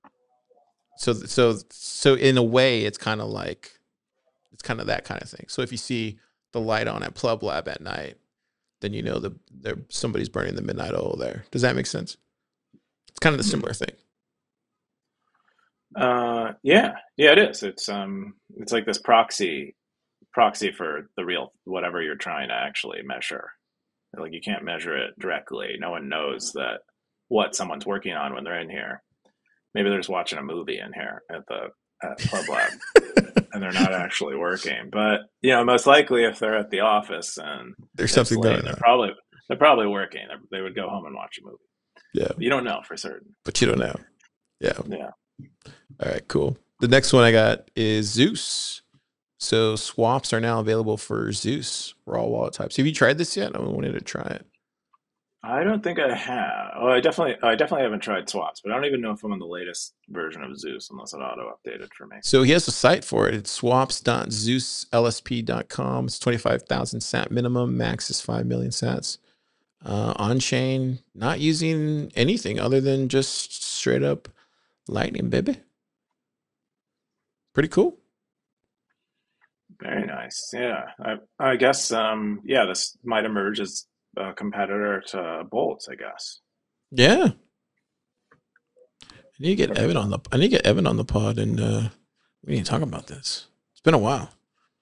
So in a way, it's kind of that kind of thing. So if you see the light on at Plub Lab at night, then you know somebody's burning the midnight oil there. Does that make sense? It's kind of the similar thing. Yeah, it is. It's like this proxy for the real whatever you're trying to actually measure. Like you can't measure it directly. No one knows what someone's working on when they're in here. Maybe they're just watching a movie in here at Plub Lab, and they're not actually working. But most likely, if they're at the office and there's something going on, they're probably working. They would go home and watch a movie. Yeah, but you don't know for certain. But you don't know. Yeah. Yeah. All right. Cool. The next one I got is Zeus. So swaps are now available for Zeus for all wallet types. Have you tried this yet? I wanted to try it. I don't think I have. Oh, I definitely haven't tried swaps, but I don't even know if I'm on the latest version of Zeus unless it auto updated for me. So he has a site for it. It's swaps.zeuslsp.com. It's 25,000 sat minimum. Max is 5 million sats. On chain, not using anything other than just straight up Lightning, baby. Pretty cool. Very nice. Yeah, I guess. This might emerge as a competitor to Bolts, I guess. Yeah. I need to get Evan on the pod, and we need to talk about this. It's been a while.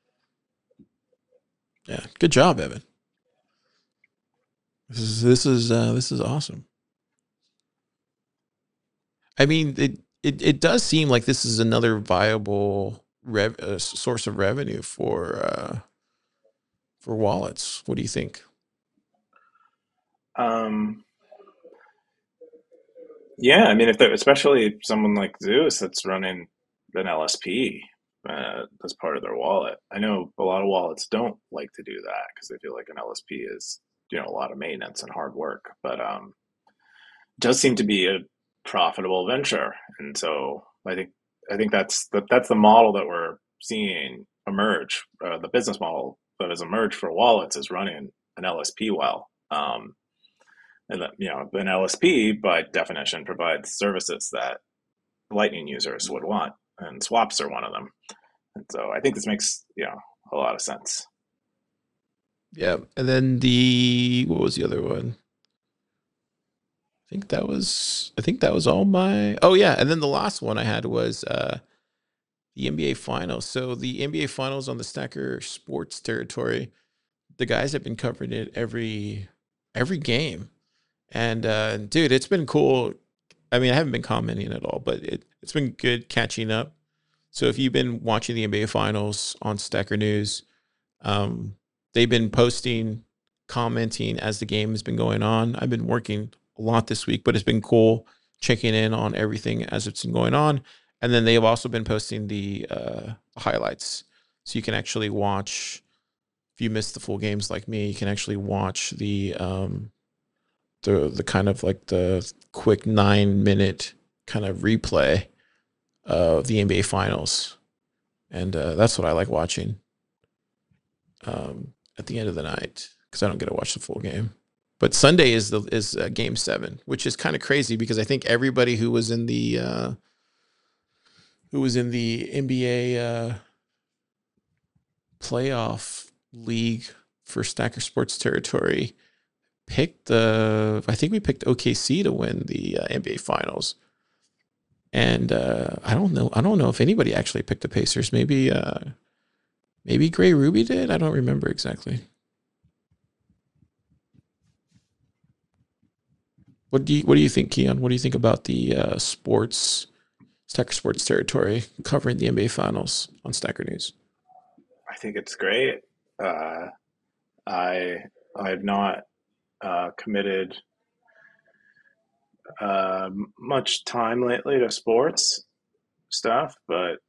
Yeah, good job, Evan. This is awesome. I mean, it does seem like this is another viable source of revenue for wallets. What do you think? Yeah, I mean, especially someone like Zeus that's running an LSP as part of their wallet. I know a lot of wallets don't like to do that because they feel like an LSP is a lot of maintenance and hard work, but it does seem to be a profitable venture, and so I think that's the model that we're seeing emerge. The business model that has emerged for wallets is running an LSP well. And an LSP by definition provides services that Lightning users would want, and swaps are one of them. And so I think this makes a lot of sense. Yeah, and then what was the other one? I think that was all my. Oh yeah, and then the last one I had was the NBA Finals. So the NBA Finals on the Stacker Sports territory, the guys have been covering it every game. And dude, it's been cool. I mean, I haven't been commenting at all, but it's been good catching up. So if you've been watching the NBA Finals on Stacker News, They've been posting, commenting as the game has been going on. I've been working a lot this week, but it's been cool checking in on everything as it's been going on. And then they have also been posting the highlights, so you can actually watch. If you missed the full games like me, you can actually watch the kind of like the quick 9-minute kind of replay of the NBA Finals, and that's what I like watching at the end of the night because I don't get to watch the full game. But Sunday is Game 7, which is kind of crazy because I think everybody who was in the NBA playoff league for Stacker Sports territory picked I think we picked OKC to win the NBA Finals. And I don't know if anybody actually picked the Pacers. Maybe Gray Ruby did. I don't remember exactly. What do you think, Keon? What do you think about the Stacker Sports territory covering the NBA Finals on Stacker News? I think it's great. I've not committed much time lately to sports stuff, but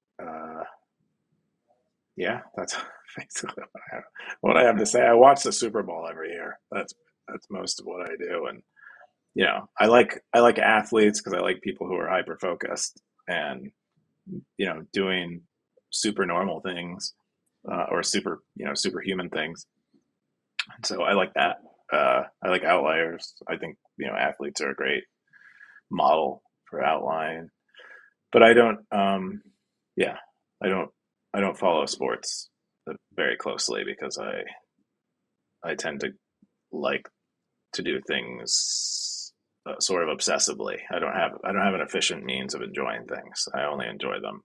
yeah, that's basically what I have to say. I watch the Super Bowl every year. That's most of what I do, and I like athletes because I like people who are hyper focused and doing super normal things or superhuman things. And so I like that. I like outliers. I think athletes are a great model for outline, but I don't. Yeah, I don't. I don't follow sports very closely because I tend to like to do things sort of obsessively. I don't have an efficient means of enjoying things. I only enjoy them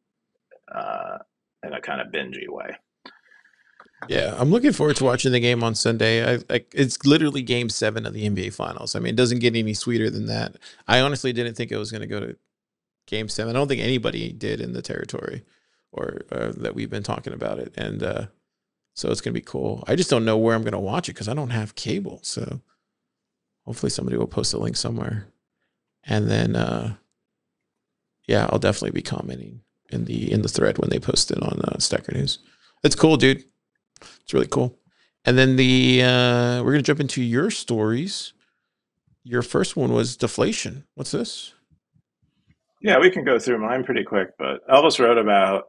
in a kind of bingey way. Yeah, I'm looking forward to watching the game on Sunday. It's literally Game 7 of the NBA Finals. I mean, it doesn't get any sweeter than that. I honestly didn't think it was going to go to Game 7. I don't think anybody did in the territory or that we've been talking about it. And so it's going to be cool. I just don't know where I'm going to watch it because I don't have cable. So hopefully somebody will post a link somewhere. And then, yeah, I'll definitely be commenting in the thread when they post it on Stacker News. It's cool, dude. It's really cool. And then we're going to jump into your stories. Your first one was deflation. What's this? Yeah, we can go through mine pretty quick, but Elvis wrote about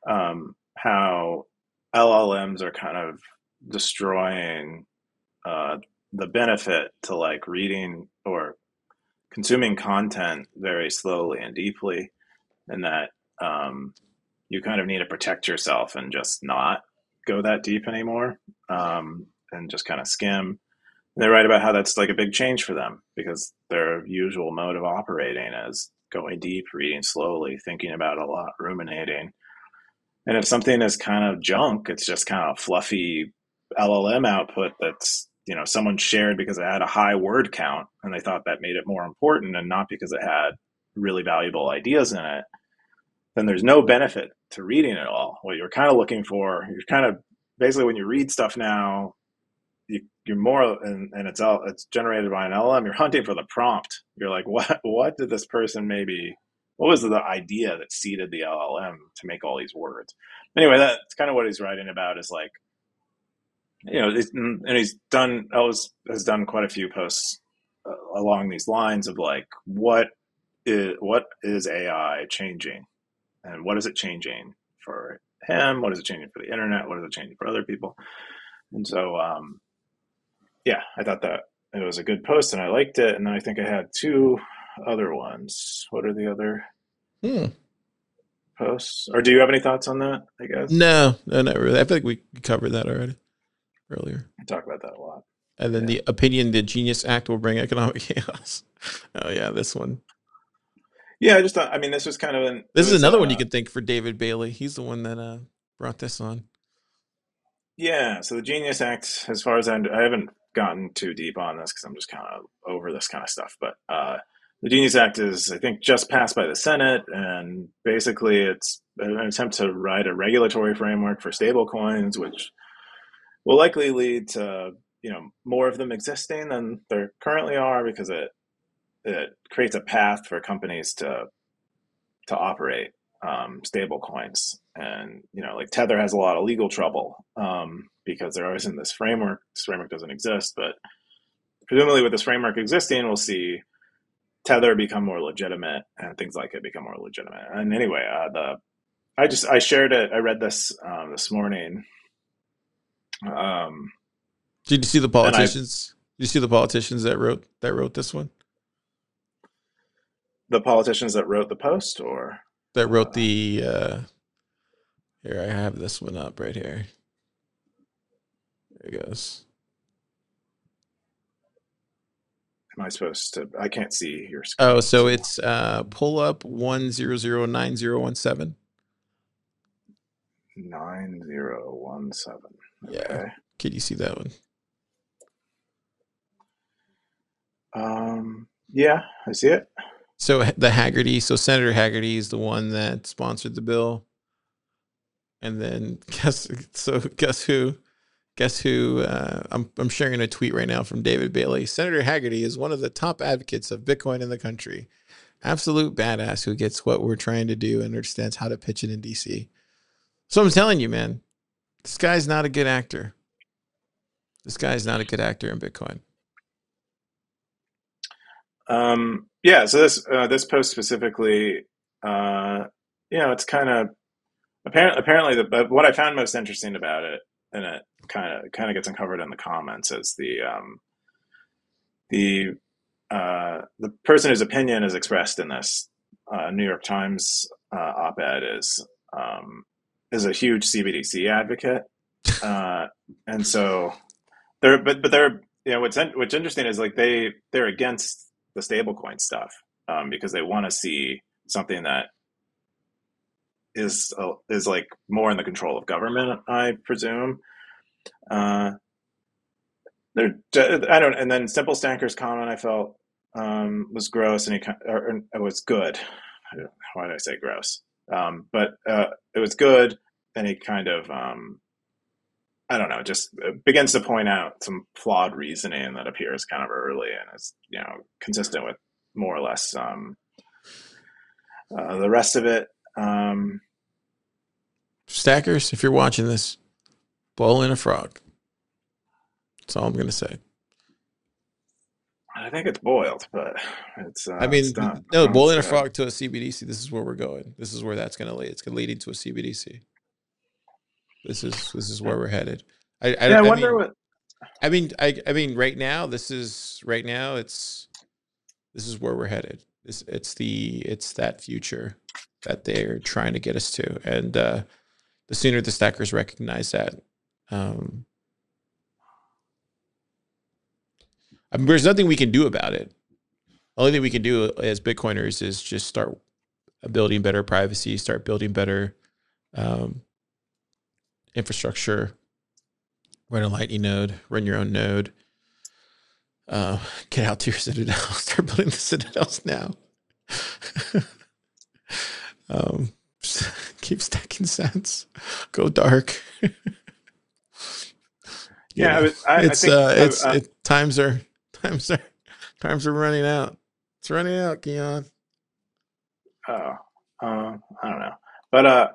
how LLMs are kind of destroying the benefit to like reading or consuming content very slowly and deeply, and that you kind of need to protect yourself and just not go that deep anymore, and just kind of skim. And they write about how that's like a big change for them because their usual mode of operating is going deep, reading slowly, thinking about a lot, ruminating. And if something is kind of junk, it's just kind of fluffy LLM output that's someone shared because it had a high word count and they thought that made it more important and not because it had really valuable ideas in it, then there's no benefit to reading it all. What you're kind of looking for, you're kind of basically when you read stuff now, you're more, and it's generated by an LLM. You're hunting for the prompt. You're like, what did this person what was the idea that seeded the LLM to make all these words? Anyway, that's kind of what he's writing about. Is like, and Elvis has done quite a few posts along these lines of like, what is AI changing, and what is it changing for him? What is it changing for the internet? What is it changing for other people? And so, yeah, I thought that it was a good post and I liked it. And then I think I had two other ones. What are the other posts? Or do you have any thoughts on that, I guess? No, not really. I feel like we covered that already earlier. I talk about that a lot. And then the opinion, the Genius Act will bring economic chaos. Oh, yeah, this one. Yeah, I just thought, I mean, this was kind of this is another one you could think for David Bailey. He's the one that brought this on. Yeah, so the Genius Act, as far as I haven't gotten too deep on this because I'm just kind of over this kind of stuff, but the Genius Act is, I think, just passed by the Senate, and basically it's an attempt to write a regulatory framework for stablecoins, which will likely lead to more of them existing than there currently are, because it creates a path for companies to operate stable coins. And like Tether has a lot of legal trouble because they're always in this framework. This framework doesn't exist, but presumably with this framework existing, we'll see Tether become more legitimate and things like it become more legitimate. And anyway, I shared it. I read this this morning. Did you see the politicians? Did you see the politicians that wrote this one? The politicians that wrote the post, or that wrote the here, I have this one up right here. There it goes. Am I supposed to? I can't see your screen. Oh, so it's pull up 1009017. 9017. Okay. Yeah. Can you see that one? Yeah, I see it. So the Hagerty, Senator Hagerty is the one that sponsored the bill. And then guess who? I'm sharing a tweet right now from David Bailey. Senator Hagerty is one of the top advocates of Bitcoin in the country. Absolute badass who gets what we're trying to do and understands how to pitch it in DC. So I'm telling you, man, this guy's not a good actor. This guy's not a good actor in Bitcoin. Yeah. So this post specifically, it's kind of apparently what I found most interesting about it, and it kind of gets uncovered in the comments, is the person whose opinion is expressed in this New York Times op-ed is a huge CBDC advocate, and so they're what's interesting is like they're against the stablecoin stuff because they want to see something that is like more in the control of government, I presume. And then Simple Stanker's comment I felt was gross, and it was good. Why did I say gross? But it was good, and he kind of I don't know, just begins to point out some flawed reasoning that appears kind of early and is consistent with more or less the rest of it. Stackers, if you're watching this, boil in a frog. That's all I'm going to say. I think it's boiled, but it's. Boil in a frog to a CBDC. This is where we're going. This is where that's going to lead. It's going to lead into a CBDC. This is where we're headed. I wonder what. I mean, right now, this is where we're headed. It's that future that they're trying to get us to, and the sooner the stackers recognize that, there's nothing we can do about it. The only thing we can do as Bitcoiners is just start building better privacy, start building better infrastructure, run a Lightning node, run your own node, get out to your Citadel, start building the Citadels now. Keep stacking cents, go dark. Times are running out. It's running out, Keon. I don't know, but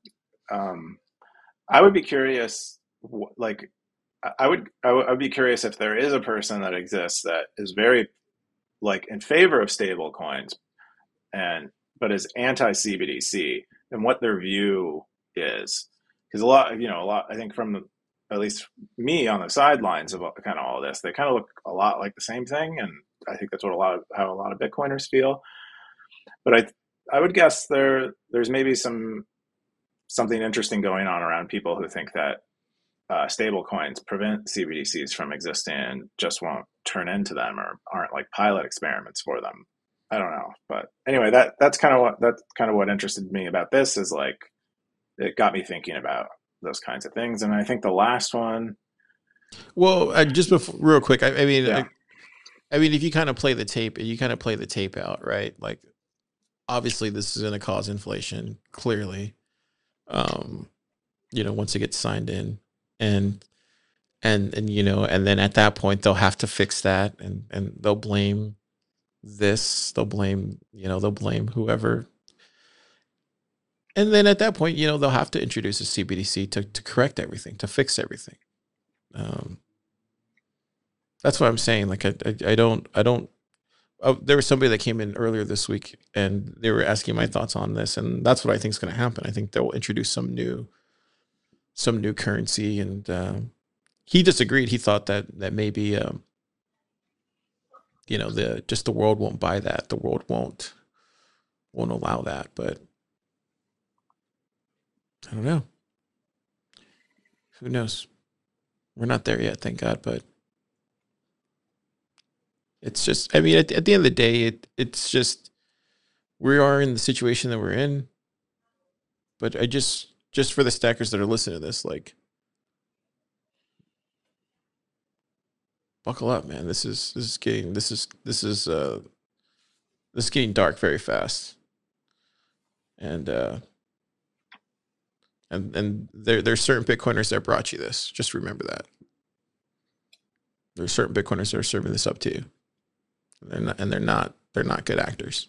I would be curious. I would be curious if there is a person that exists that is very in favor of stable coins, but is anti CBDC, and what their view is, because a lot I think from at least me on the sidelines of kind of all of this, they kind of look a lot like the same thing, and I think that's how a lot of Bitcoiners feel. But I would guess there's maybe something interesting going on around people who think that stable coins prevent CBDCs from existing and just won't turn into them, or aren't like pilot experiments for them. I don't know, but anyway, that's kind of what interested me about this, is like it got me thinking about those kinds of things. And I think the last one. Well, just before, real quick, I mean, if you kind of play the tape, out, right? Like, obviously, this is going to cause inflation, clearly. Um, once it gets signed in, and and then at that point they'll have to fix that, and they'll blame this, they'll blame whoever, and then at that point, they'll have to introduce a CBDC to correct everything, to fix everything. That's what I'm saying. Like I don't. Oh, there was somebody that came in earlier this week, and they were asking my thoughts on this, and that's what I think is going to happen. I think they'll introduce some new currency, and he disagreed. He thought that maybe the world won't buy that. The world won't allow that. But I don't know. Who knows? We're not there yet, thank God. But it's just, I mean, at the end of the day, it's just, we are in the situation that we're in. But I just for the stackers that are listening to this, like, buckle up, man. This is getting dark very fast. And there's certain Bitcoiners that brought you this. Just remember that. There's certain Bitcoiners that are serving this up to you. They're not good actors.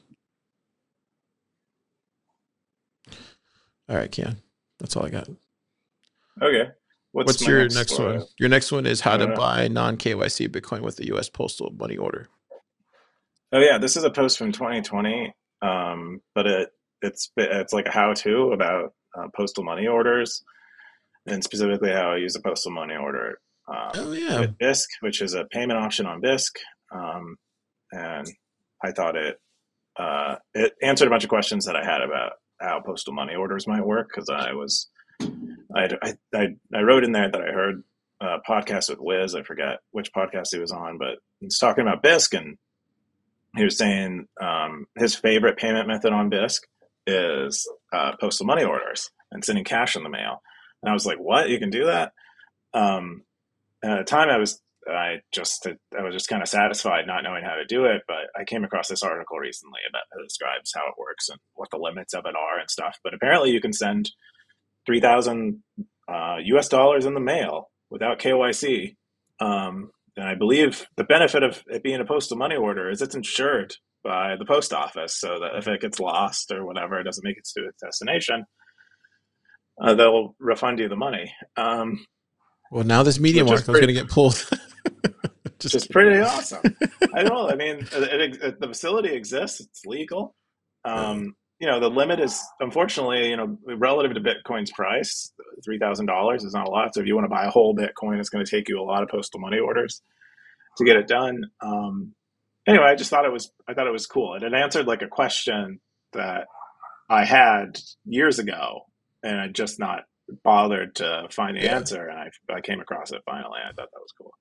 All right, Keon. That's all I got. Okay. What's your next one? Your next one is how to buy non-KYC Bitcoin with the U.S. postal money order. Oh yeah, this is a post from 2020, but it's like a how-to about postal money orders, and specifically how I use a postal money order with Bisq, which is a payment option on Bisq, and I thought it answered a bunch of questions that I had about how postal money orders might work, because I wrote in there that I heard a podcast with Wiz. I forget which podcast he was on, but he's talking about Bisq, and he was saying his favorite payment method on Bisq is postal money orders and sending cash in the mail. And I was like, "What? You can do that?" And at the time, I was just kind of satisfied not knowing how to do it. But I came across this article recently that describes how it works and what the limits of it are and stuff. But apparently, you can send $3,000 US dollars in the mail without KYC. And I believe the benefit of it being a postal money order is it's insured by the post office, so that if it gets lost or whatever, it doesn't make it to its destination, they'll refund you the money. Well, now this media market is going to get pulled. Just pretty awesome. I don't know. I mean, the facility exists. It's legal. The limit is, unfortunately, relative to Bitcoin's price, $3,000 is not a lot. So if you want to buy a whole Bitcoin, it's going to take you a lot of postal money orders to get it done. Anyway, I thought it was cool. And it answered like a question that I had years ago, and I just not bothered to find the answer. And I came across it finally. And I thought that was cool.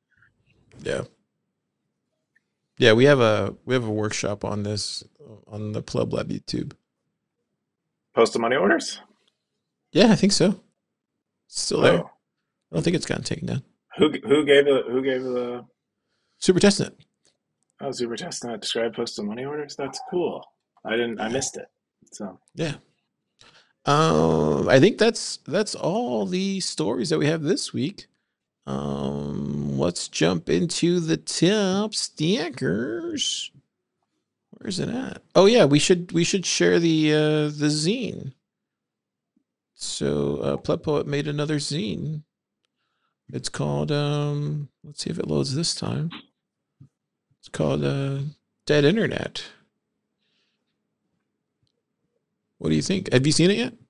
Yeah, we have a workshop on this on the Pleb Lab YouTube. Postal money orders? Yeah, I think so. It's still there. I don't think it's gotten taken down. Who gave the Super Testnet? Oh, Super Testnet described postal money orders? That's cool. I missed it. So yeah. I think that's all the stories that we have this week. Let's jump into the top stackers. Where's it at? Oh yeah, we should share the zine. So Pleb Poet made another zine. It's called let's see if it loads this time. It's called Dead Internet. What do you think? Have you seen it yet?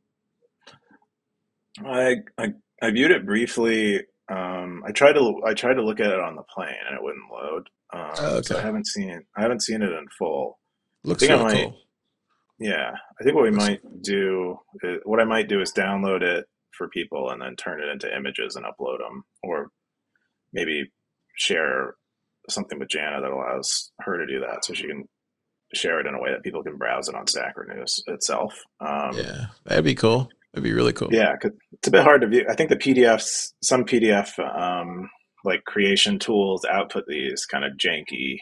I viewed it briefly. I tried to look at it on the plane and it wouldn't load. Okay. So I haven't seen it in full. Looks so cool. Yeah, I think what I might do is download it for people and then turn it into images and upload them, or maybe share something with Jana that allows her to do that, so she can share it in a way that people can browse it on Stacker News itself. Yeah, that'd be cool. That'd be really cool. Yeah, 'cause it's a bit hard to view. I think the PDFs, some PDF like creation tools output these kind of janky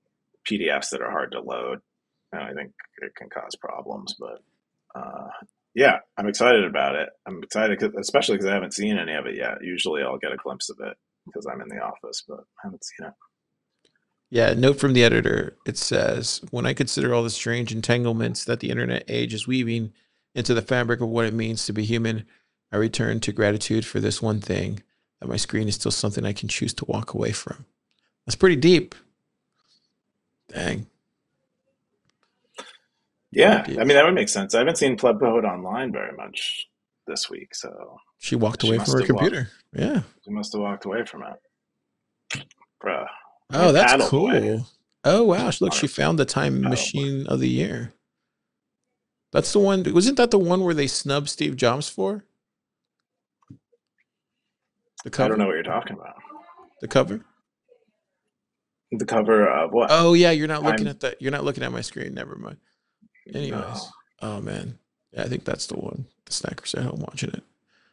PDFs that are hard to load, and I think it can cause problems. But yeah, I'm excited about it. I'm excited, especially because I haven't seen any of it yet. Usually I'll get a glimpse of it because I'm in the office, but I haven't seen it. Yeah, note from the editor. It says, when I consider all the strange entanglements that the internet age is weaving into the fabric of what it means to be human, I return to gratitude for this one thing, that my screen is still something I can choose to walk away from. That's pretty deep. Dang. Yeah, I mean that would make sense. I haven't seen Pleb Poet online very much this week, so She walked she away from must her have walked. computer. Yeah. She must have walked away from it, bruh. Oh, that's Paddle boy, cool. Oh, wow. Look, she honor found the time paddle boy. machine of the year. That's the one. Wasn't that the one where they snubbed Steve Jobs for? The I don't cover? know what you're talking about. The cover? The cover of what? Oh yeah, you're not looking Time? at that. You're not looking at my screen. Never mind. No. Anyways, oh man, yeah, I think that's the one. The Snackers at home watching it.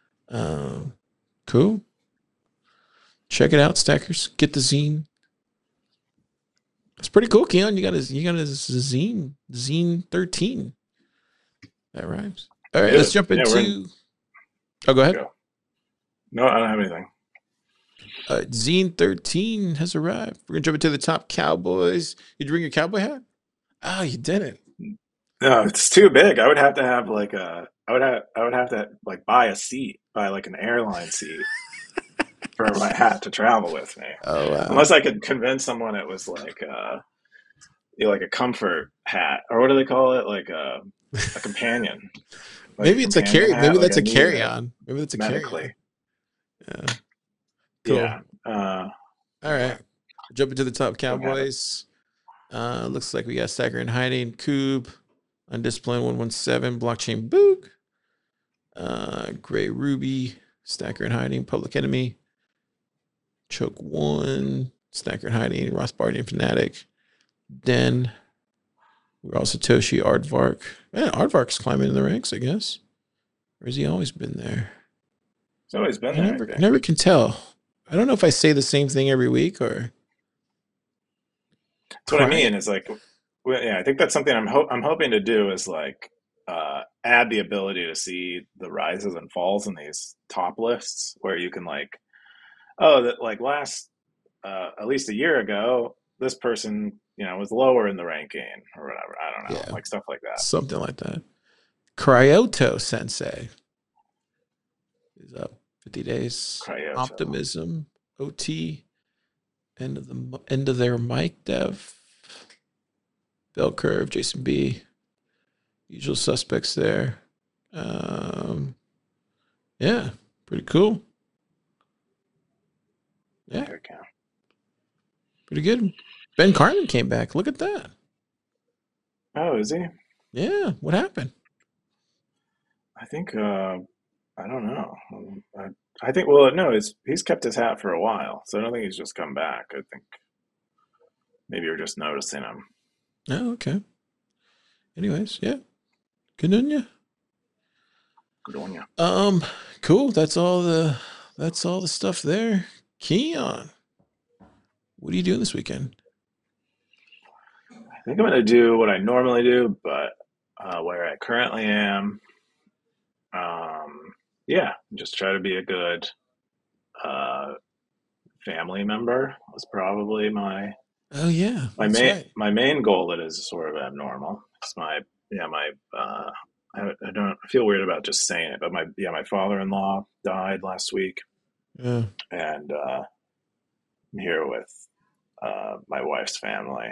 Cool. Check it out, Stackers. Get the zine. It's pretty cool, Keon. You got a zine, zine 13. That rhymes. All right, let's jump into. Oh, go ahead. Go. No, I don't have anything. Zine 13 has arrived. We're gonna jump into the top Cowboys. Did you bring your cowboy hat? Oh, you didn't. No, it's too big. I would have to have like a. I would have to like buy a seat, buy like an airline seat for my hat to travel with me. Oh wow. Unless I could convince someone it was like like a comfort hat, or what do they call it? Like a companion. Like maybe it's a carry. hat, Maybe like that's a carry on. Maybe that's a medically. carry on. Yeah. Cool. Yeah. All right. Jump into the top Cowboys. Looks like we got Stacker in hiding. Coob. Undisciplined 117. Blockchain Boog. Gray Ruby. Stacker in hiding. Public Enemy. Choke 1. Stacker in hiding. Rothbardian Fanatic. Den. We're also Toshi Aardvark. Man, Aardvark's climbing in the ranks, I guess. Or has he always been there? He's always been there. I never can tell. I don't know if I say the same thing every week or. That's what I mean. Is like, yeah, I think that's something I'm hoping to do is like add the ability to see the rises and falls in these top lists where you can like, oh, that like last at least a year ago, this person was lower in the ranking or whatever. I don't know, like stuff like that. Something like that. Cryoto Sensei is up 50 days. Cryoto. Optimism OT. End of their mic dev. Bell Curve, Jason B. Usual suspects there. Yeah, pretty cool. Yeah. Pretty good. Ben Carmen came back. Look at that. Oh, is he? Yeah. What happened? I think I don't know. I think no, he's kept his hat for a while, so I don't think he's just come back. I think maybe you're just noticing him. Oh, okay. Anyways, yeah. Good on you. Good on you. Cool. That's all the stuff there. Keon, what are you doing this weekend? I think I'm gonna do what I normally do, but where I currently am. Yeah, just try to be a good family member was probably my my main goal. That is sort of abnormal. It's my I don't feel weird about just saying it, but my father-in-law died last week. Yeah. And I'm here with my wife's family,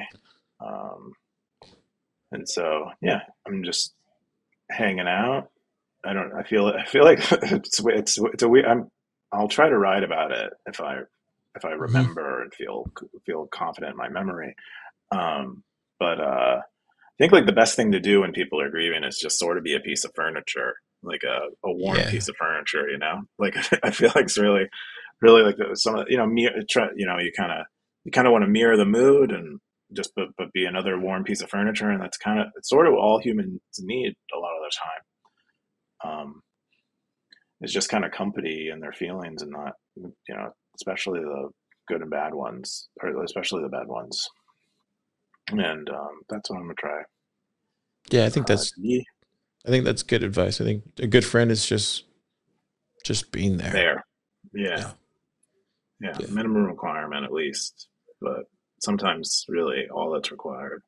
and so yeah, I'm just hanging out. I feel like it's a weird. I'll try to write about it if I remember and feel confident in my memory. But I think like the best thing to do when people are grieving is just sort of be a piece of furniture, like a warm piece of furniture. Like I feel like it's really like some you kind of want to mirror the mood and just but be another warm piece of furniture, and it's sort of all humans need a lot of the time. It's just kind of company and their feelings, and not especially the good and bad ones, or especially the bad ones. And that's what I'm gonna try. Yeah, I think that's I think that's good advice. I think a good friend is just being there. There. Yeah. Minimum requirement at least, but sometimes really all that's required.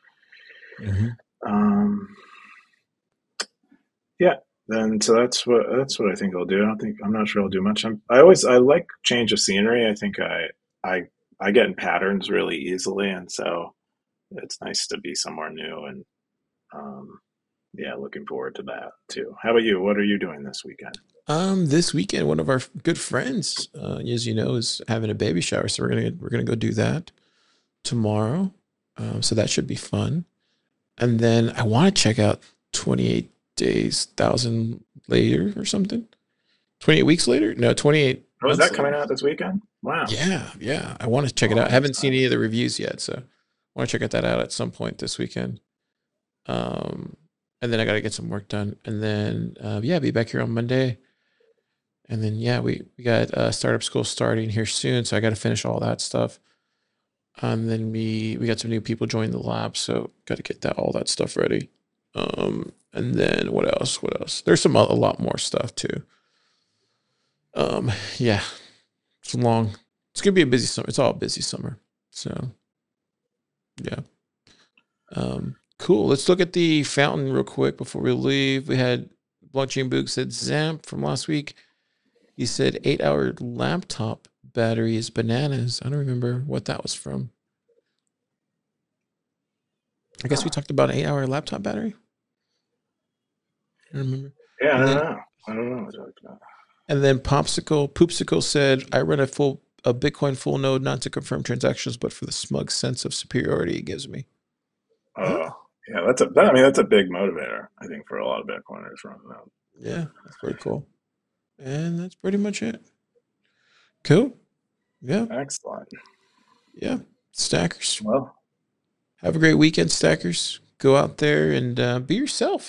Yeah. Then so that's what I think I'll do. I'm not sure I'll do much. I like change of scenery. I think I get in patterns really easily, and so it's nice to be somewhere new. And looking forward to that too. How about you? What are you doing this weekend? This weekend, one of our good friends, as you know, is having a baby shower, so we're gonna go do that tomorrow. So that should be fun. And then I want to check out 28 Days, 1,000 Later or something. 28 weeks later? No, 28. Oh, is that coming out this weekend? Wow. Yeah. I want to check it out. I haven't seen any of the reviews yet, so I want to check that out at some point this weekend. And then I got to get some work done, and then be back here on Monday. And then we got startup school starting here soon, so I got to finish all that stuff. And then we got some new people joining the lab, so got to get all that stuff ready. And then what else? There's a lot more stuff too. It's long. It's gonna be a busy summer. It's all a busy summer. So, yeah. Cool. Let's look at the fountain real quick before we leave. We had Blockchain Boog said Zamp from last week. He said 8-hour laptop battery is bananas. I don't remember what that was from. I guess we talked about an 8-hour laptop battery. I don't remember. Yeah, I don't know what you're talking about. And then Poopsicle said, I run a Bitcoin full node not to confirm transactions, but for the smug sense of superiority it gives me. Yeah, that's a big motivator, I think, for a lot of Bitcoiners running that. Yeah, that's pretty cool. And that's pretty much it. Cool. Yeah. Excellent. Yeah. Stackers. Well, have a great weekend, Stackers. Go out there and be yourself,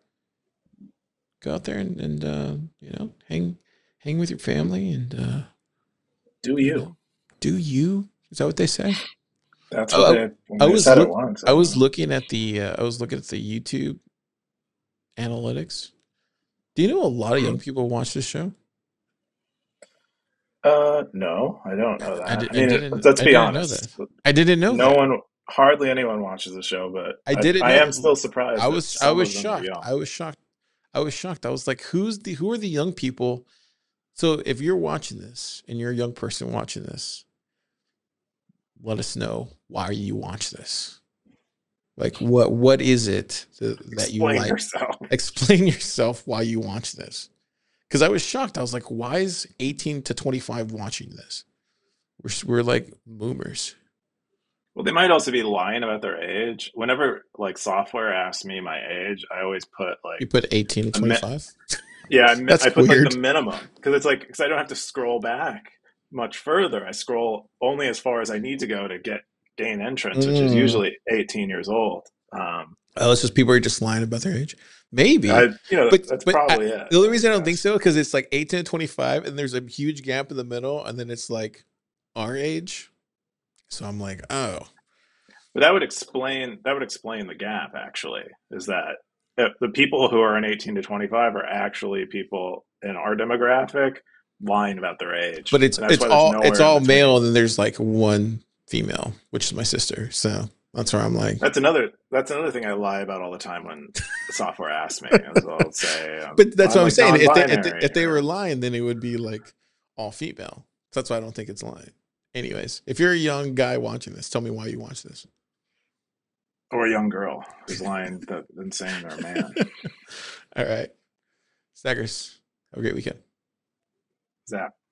Go out there and hang with your family and do you. Do you? Is that what they say? That's what they said it once. I was looking at the YouTube analytics. Do you know a lot of young people watch this show? No, I don't know that. Let's be honest. I didn't know that. Hardly anyone watches the show, but I am still surprised. I was shocked. I was shocked. I was like, who are the young people? So if you're watching this and you're a young person watching this, let us know why you watch this. Like, what is it that you like? Explain yourself why you watch this. Because I was shocked. I was like, why is 18 to 25 watching this? We're like boomers. Well, they might also be lying about their age. Whenever software asks me my age, I always put you put 18 to 25. Yeah, I put weird. The minimum because because I don't have to scroll back much further. I scroll only as far as I need to go to gain entrance, which is usually 18 years old. It's just people are just lying about their age. Maybe, that's probably it. The only reason I don't think so because it's 18 to 25, and there's a huge gap in the middle, and then it's our age. So I'm like, oh. But that would explain the gap. Actually, is that the people who are in 18 to 25 are actually people in our demographic lying about their age. But it's all male, and then there's one female, which is my sister. So that's where I'm like. That's another thing I lie about all the time when the software asks me. I'll say, but that's what I'm saying. If they were lying, then it would be all female. So that's why I don't think it's lying. Anyways, if you're a young guy watching this, tell me why you watch this. Or a young girl who's lying than saying they're a man. All right. Stackers, have a great weekend. Zap.